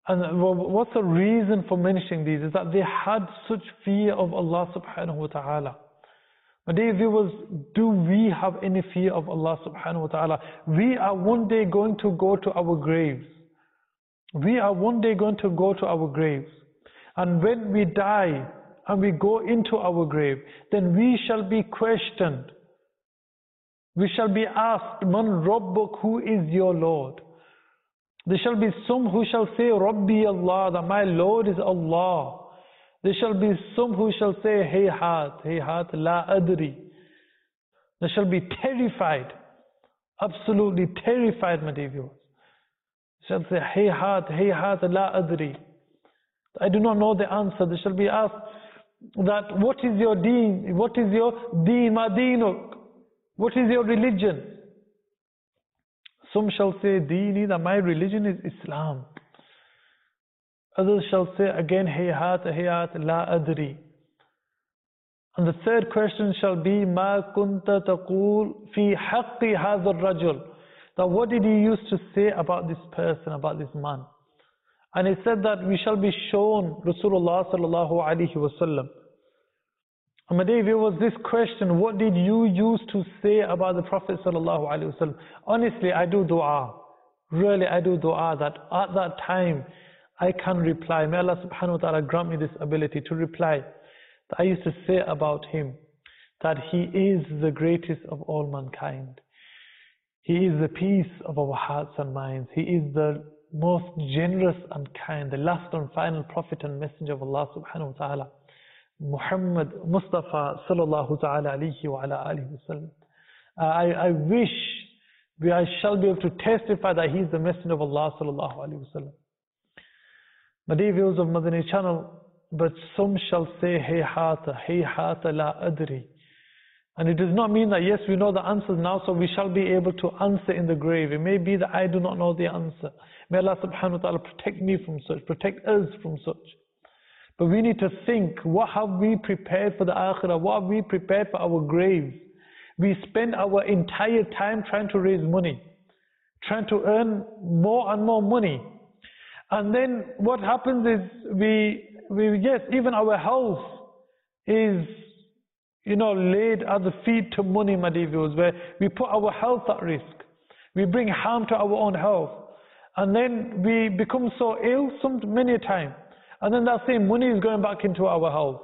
And what's the reason for mentioning these? Is that they had such fear of Allah subhanahu wa ta'ala. My dear viewers, do we have any fear of Allah subhanahu wa ta'ala? We are one day going to go to our graves. We are one day going to go to our graves. And when we die and we go into our grave, then we shall be questioned. We shall be asked, Man Rabbuk, who is your Lord? There shall be some who shall say, Rabbi Allah, that my Lord is Allah. There shall be some who shall say, Hayhat, Hayhat, La Adri. They shall be terrified, absolutely terrified, my dear viewers. They shall say, Hayhat, Hayhat, La Adri. I do not know the answer. They shall be asked that, what is your deen? What is your deen, ma deenuk? What is your religion? Some shall say, Deeni, that my religion is Islam. Others shall say again, Hayhat, Hayhat, La Adri. And the third question shall be, Ma kunta taqul fi haqqi hadha ar-rajul. That what did he used to say about this person, about this man? And he said that we shall be shown Rasulullah sallallahu alaihi wasallam. And my dear viewers, this question, what did you used to say about the Prophet sallallahu alaihi wasallam? Honestly, I do dua. Really, I do dua that at that time I can reply. May Allah subhanahu wa ta'ala grant me this ability to reply. That I used to say about him that he is the greatest of all mankind. He is the peace of our hearts and minds. He is the most generous and kind, the last and final prophet and messenger of Allah subhanahu wa ta'ala, Muhammad Mustafa sallallahu ta'ala alayhi wa ala alihi wa sallam. Uh, I, I wish we, I shall be able to testify that he is the messenger of Allah sallallahu alayhi wa sallam. My dear viewers of Madani channel, but some shall say, Hayhata, Hayhata la adri. And it does not mean that, yes, we know the answers now, so we shall be able to answer in the grave. It may be that I do not know the answer. May Allah subhanahu wa ta'ala protect me from such, protect us from such. But we need to think, what have we prepared for the akhirah? What have we prepared for our graves? We spend our entire time trying to raise money, trying to earn more and more money. And then what happens is, we, we yes, even our health is, you know, laid at the feet to money, my dear viewers, where we put our health at risk. We bring harm to our own health. And then we become so ill some many a time. And then that same money is going back into our health.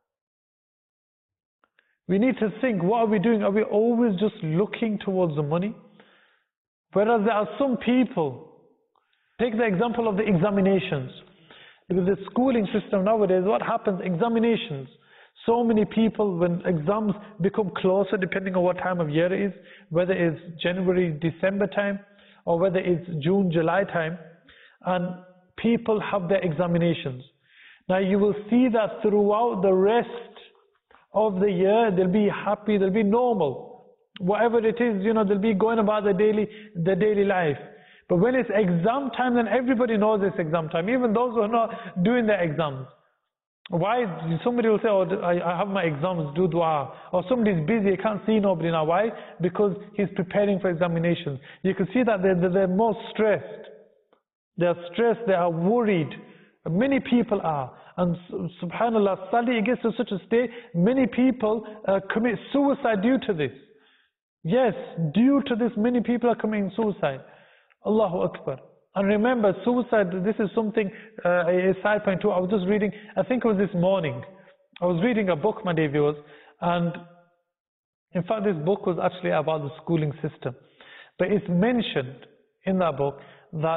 We need to think, what are we doing? Are we always just looking towards the money? Whereas there are some people, take the example of the examinations. With the schooling system nowadays, what happens? Examinations. So many people, when exams become closer, depending on what time of year it is, whether it's January, December time, or whether it's June, July time, and people have their examinations. Now you will see that throughout the rest of the year, they'll be happy, they'll be normal. Whatever it is, you know, they'll be going about their daily, their daily life. But when it's exam time, then everybody knows it's exam time, even those who are not doing their exams. Why? Somebody will say, oh, I have my exams, do dua. Or somebody's busy, I can't see nobody now. Why? Because he's preparing for examinations. You can see that they're, they're more stressed. They're stressed, they are worried. Many people are. And subhanAllah, sadly it gets to such a state, many people uh, commit suicide due to this. Yes, due to this, many people are committing suicide. Allahu Akbar. And remember, suicide, this is something, uh, a side point too. I was just reading, I think it was this morning. I was reading a book, my dear viewers, and in fact this book was actually about the schooling system. But it's mentioned in that book that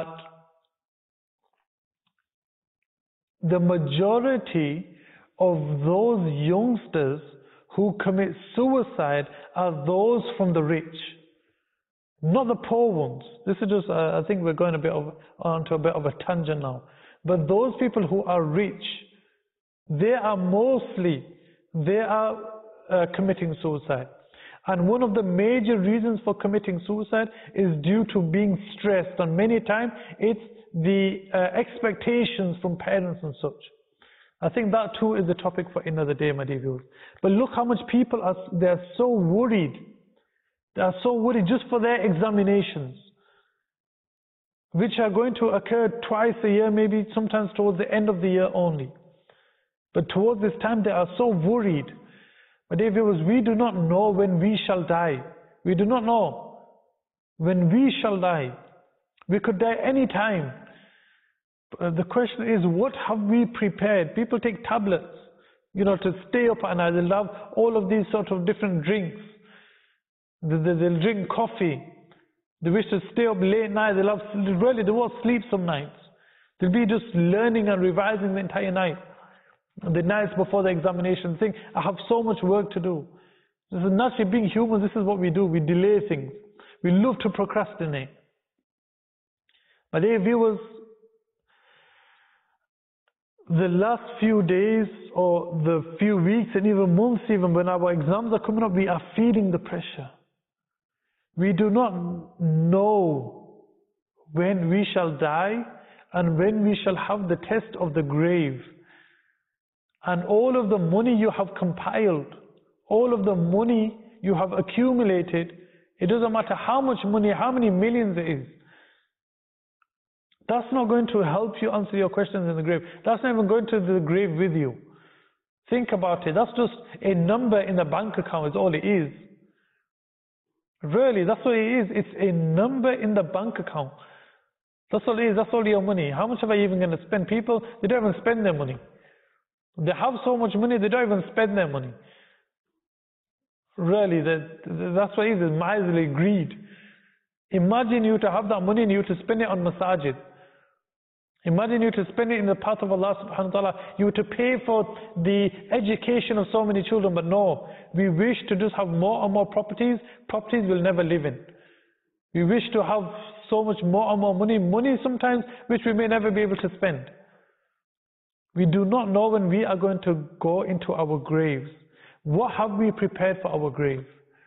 the majority of those youngsters who commit suicide are those from the rich. Not the poor ones. This is just, uh, I think we're going a bit of, onto a bit of a tangent now. But those people who are rich, they are mostly, they are uh, committing suicide. And one of the major reasons for committing suicide is due to being stressed. And many times it's the uh, expectations from parents and such. I think that too is a topic for another day, my dear viewers. But look how much people are, they are so worried. They are so worried just for their examinations. which are going to occur twice a year, maybe sometimes towards the end of the year only. But towards this time they are so worried. But dear viewers, we do not know when we shall die. We do not know when we shall die. We could die any time. Uh, the question is, what have we prepared? People take tablets, you know, to stay up at night. They love all of these sort of different drinks. They, they, they'll drink coffee. They wish to stay up late night. They love, really, they won't sleep some nights. They'll be just learning and revising the entire night. The nights before the examination, think, I have so much work to do. This is naturally, being humans, this is what we do. We delay things. We love to procrastinate. But dear viewers, the last few days or the few weeks and even months, even when our exams are coming up, we are feeling the pressure. We do not know when we shall die and when we shall have the test of the grave. And all of the money you have compiled, all of the money you have accumulated, it doesn't matter how much money, how many millions it is. That's not going to help you answer your questions in the grave. That's not even going to the grave with you. Think about it. That's just a number in the bank account is all it is. Really, that's what it is. It's a number in the bank account. That's all it is. That's all your money. How much am I even going to spend? People, they don't even spend their money. They have so much money, they don't even spend their money. Really, that, that's what it is, it's miserly greed. Imagine you to have that money and you to spend it on masajid. Imagine you to spend it in the path of Allah subhanahu wa ta'ala. You to pay for the education of so many children, but no. We wish to just have more and more properties. Properties we'll never live in. We wish to have so much more and more money. Money sometimes which we may never be able to spend. We do not know when we are going to go into our graves. What have we prepared for our grave?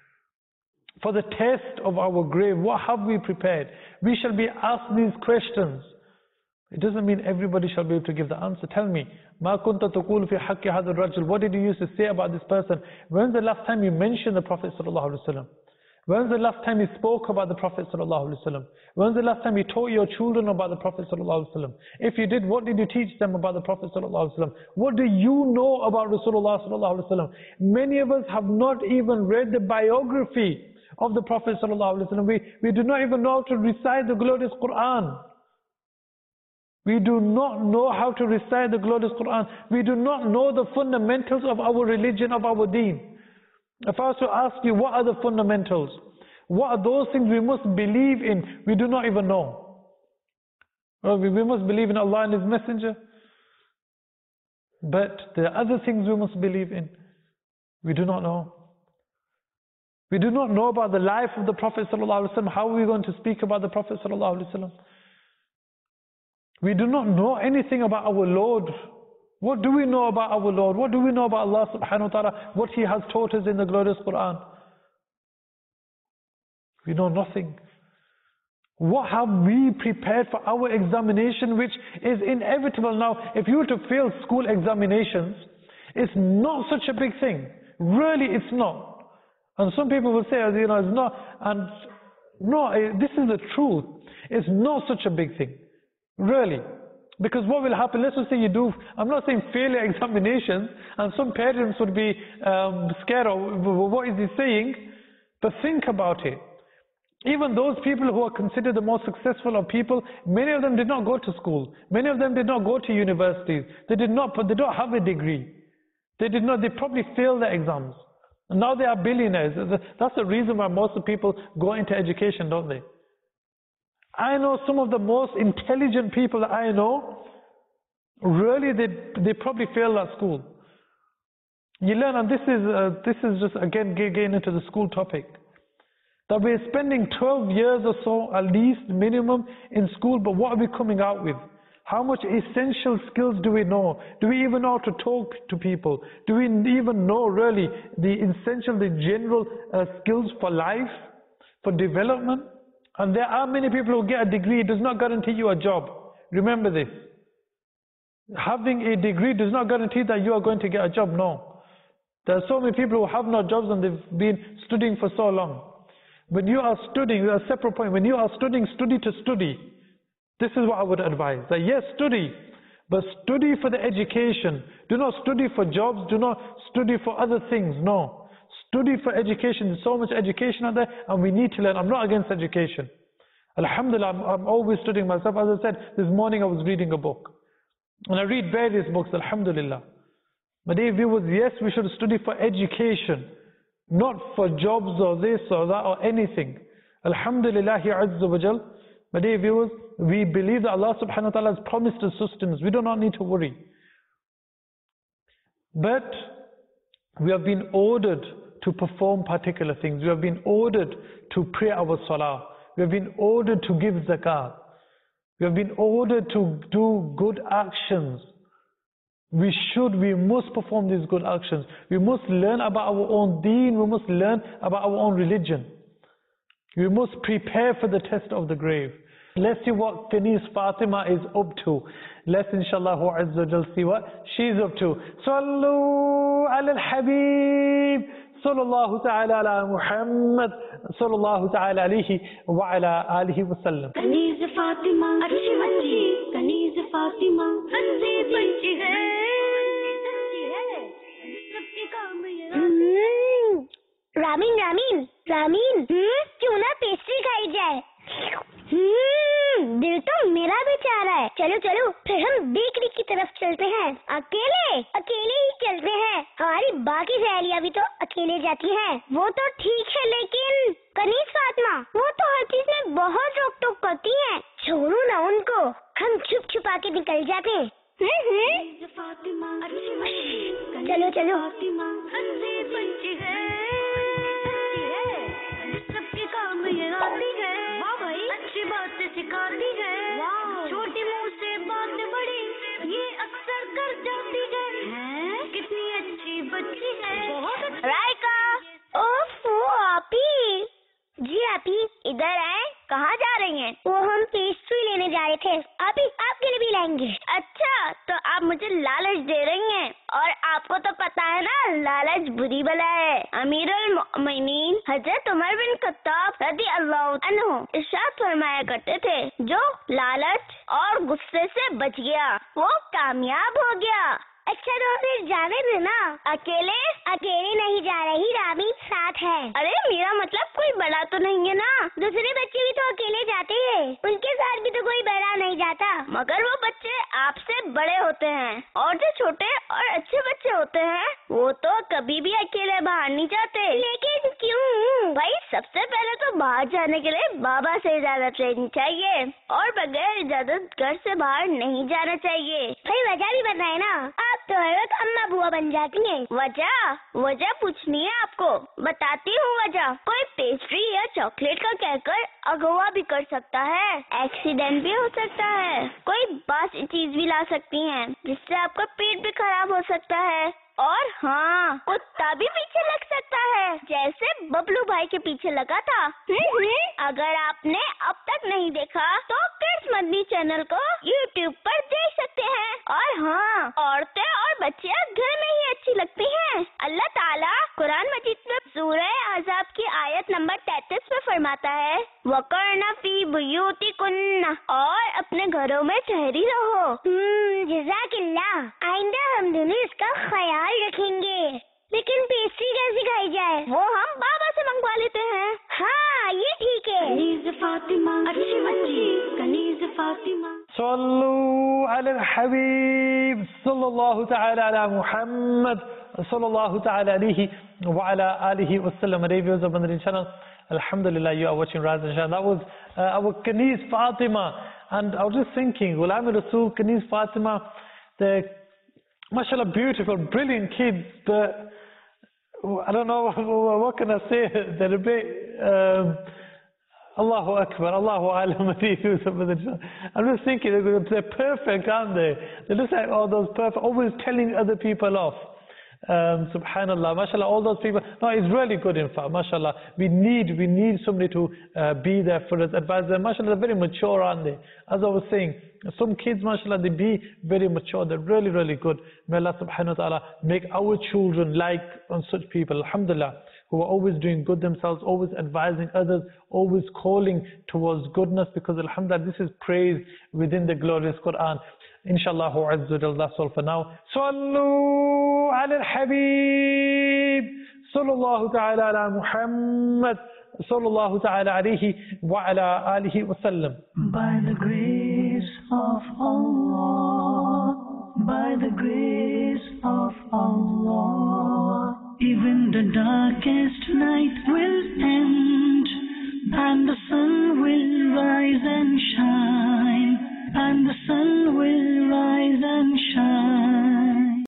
For the test of our grave, what have we prepared? We shall be asked these questions. It doesn't mean everybody shall be able to give the answer. Tell me, مَا كُنْتَ تَقُولُ فِي حَقِّ هَذَا الرَّجُلِ What did you used to say about this person? When's the last time you mentioned the Prophet sallallahu alaihi wasallam? When's the last time you spoke about the Prophet sallallahu alaihi wasallam? When's the last time you taught your children about the Prophet sallallahu alaihi wasallam? If you did, what did you teach them about the Prophet sallallahu alaihi wasallam? What do you know about Rasulullah sallallahu alaihi wasallam? Many of us have not even read the biography of the Prophet sallallahu alaihi wasallam. We, we do not even know how to recite the glorious Quran. We do not know how to recite the glorious Quran. We do not know the fundamentals of our religion, of our deen. If I was to ask you, what are the fundamentals? What are those things we must believe in? We do not even know. Well, we, we must believe in Allah and His Messenger. But there are other things we must believe in. We do not know. We do not know about the life of the Prophet ﷺ. How are we going to speak about the Prophet ﷺ? We do not know anything about our Lord. What do we know about our Lord? What do we know about Allah subhanahu wa ta'ala? What He has taught us in the glorious Quran? We know nothing. What have we prepared for our examination, which is inevitable now? If you were to fail school examinations, it's not such a big thing. Really, it's not. And some people will say, you know, it's not. And no, this is the truth. It's not such a big thing. Really. Because what will happen, let's just say you do, I'm not saying failure examinations, and some parents would be um, scared of what is he saying, but think about it. Even those people who are considered the most successful of people, many of them did not go to school. Many of them did not go to universities. They did not, but they don't have a degree. They did not, they probably failed their exams. And now they are billionaires. That's the reason why most of people go into education, don't they? I know some of the most intelligent people that I know, really they, they probably failed at school. You learn, and this is, uh, this is just again getting into the school topic, that we're spending twelve years or so, at least minimum, in school, but what are we coming out with? How much essential skills do we know? Do we even know how to talk to people? Do we even know really the essential, the general uh, skills for life, for development? And there are many people who get a degree, it does not guarantee you a job. Remember this. Having a degree does not guarantee that you are going to get a job, no. There are so many people who have no jobs and they've been studying for so long. When you are studying, a separate point, when you are studying, study to study. This is what I would advise. That yes, study, but study for the education. Do not study for jobs. Do not study for other things. No. Study for education. There's so much education out there, and we need to learn. I'm not against education. Alhamdulillah, I'm, I'm always studying myself. As I said, this morning I was reading a book. And I read various books, Alhamdulillah. My dear viewers, yes, we should study for education, not for jobs or this or that or anything. Alhamdulillah Azza wa Jal. My dear viewers, we believe that Allah subhanahu wa ta'ala has promised us sustenance. We do not need to worry. But we have been ordered to perform particular things. We have been ordered to pray our salah. We have been ordered to give zakah. We have been ordered to do good actions. We should, we must perform these good actions. We must learn about our own deen. We must learn about our own religion. We must prepare for the test of the grave. Let's see what Kanis Fatima is up to. Let's inshallah Azza wa Jal see what she's up to. Sallu ala al-Habib. Sallallahu ta'ala ala Muhammad. Sallallahu ta'ala alayhi wa ala alihi wa sallam. Kanis Fatima, achhi bachchi. Kanis Fatima, hanzi bachchi hai. Sabke kaam ye. Ramin, Ramin, Ramin, क्यों ना pastry खाई जाए? हम्म, दिल तो मेरा भी चाह रहा है. चलो चलो, फिर हम बेकरी की तरफ चलते हैं. अकेले? अकेले ही चलते हैं. हमारी बाकी सहेलियां भी तो अकेले जाती हैं. वो तो ठीक है, लेकिन कनीज फातिमा, वो तो हर चीज में बहुत रोक टोक करती हैं. छोड़ो ना उनको, हम छुप छुपा के निकल जाते हैं. चलो चलो. अच्छी बातें सिखाती है. छोटी मुंह से बात बड़ी ये अक्सर कर जाती है. कितनी अच्छी बच्ची है. बहुत रायका. ओफो आपी. जी आपी, इधर आए. कहाँ जा रही हैं? वो हम पेस्ट्री लेने जा रहे थे. आपी, आपके लिए भी लाएंगे. अच्छा, तो आप मुझे लालच दे रही हैं. और आपको तो पता है ना, लालच बुरी बला है. अमीरुल मोमिनीन हजरत उमर बिन खत्ताब रज़ी अल्लाह अन्हु इरशाद फरमाया करते थे, जो लालच और गुस्से से बच गया वो कामयाब हो गया. अच्छा, तो फिर जाने देना. अकेले? अकेले नहीं जा रही, रामी साथ है. अरे मेरा मतलब कोई बड़ा तो नहीं है ना. दूसरे बच्चे भी तो अकेले जाते हैं. उनके साथ भी तो कोई बड़ा नहीं जाता. मगर वो बच्चे आपसे बड़े होते हैं, और जो छोटे और अच्छे बच्चे होते हैं वो तो कभी भी अकेले बाहर नहीं जाते. लेकिन क्यों? भाई, सबसे पहले तो बाहर जाने के लिए बाबा से इजाजत लेनी चाहिए, और बगैर इजाजत घर से बाहर नहीं जाना चाहिए. भाई वजह भी बताए ना. आप तो हर वक्त अम्मा बुआ बन जाती हैं. वजह वजह पूछनी है आपको. बताती हूँ वजह. कोई पेस्ट्री या चॉकलेट का कहकर अगवा भी कर सकता है. एक्सीडेंट भी हो सकता है. कोई बासी चीज भी ला सकती हैं, जिससे आपका पेट भी खराब हो सकता है. और हाँ, कुत्ता भी पीछे लग सकता है, जैसे बबलू भाई के पीछे लगा था. अगर आपने अब तक नहीं देखा तो किड्स मदनी चैनल को यूट्यूब पर देख सकते हैं. और हाँ, औरतें और बच्चियां घर में ही अच्छी लगती हैं. अल्लाह ताला कुरान मजीद में सूरह अहज़ाब की आयत नंबर तैंतीस में फरमाता है, वक़रना फी बुयूतिकुन्ना, और अपने घरों में ठहरी रहो. जज़ाकिल्लाह. आइंदा हम दोनों इसका ख्याल रखेंगे. लेकिन पेस्ट्री कैसे खाई जाए? वो हम बाबा से मंगवा लेते हैं. हाँ, ये ठीक है. कनीज फातिमा, अच्छी बच्ची. कनीज Fatima. Sallu ala al-Habib. Sallallahu ta'ala ala Muhammad. Sallallahu ta'ala alayhi wa ala alihi wa sallam. Viewers of Bandari channel, Alhamdulillah, you are watching Rise and Shine. That was uh, our Kanis Fatima. And I was just thinking, Ghulam Rasul, Kanis Fatima, the mashallah, beautiful, brilliant kids, but I don't know, what can I say? They're a bit, um, Allahu Akbar, Allahu Alam. I'm just thinking, they're perfect, aren't they? They look like all those perfect, always telling other people off. Um, Subhanallah, mashallah, all those people. No, it's really good, in fact, mashallah. We need, we need somebody to uh, be there for us, advise them. Mashallah, they're very mature, aren't they? As I was saying, some kids, mashallah, they be very mature. They're really, really good. May Allah subhanahu wa ta'ala make our children like on such people. Alhamdulillah. who are always doing good themselves, always advising others, always calling towards goodness, because alhamdulillah, this is praise within the glorious Quran. Inshallah, Azza wa Jal, that's all for now. Sallu ala al-Habib, sallallahu ta'ala ala Muhammad, sallallahu ta'ala alayhi wa ala alihi wa sallam. By the grace of Allah, by the grace of Allah, even the darkest night will end, and the sun will rise and shine, and the sun will rise and shine.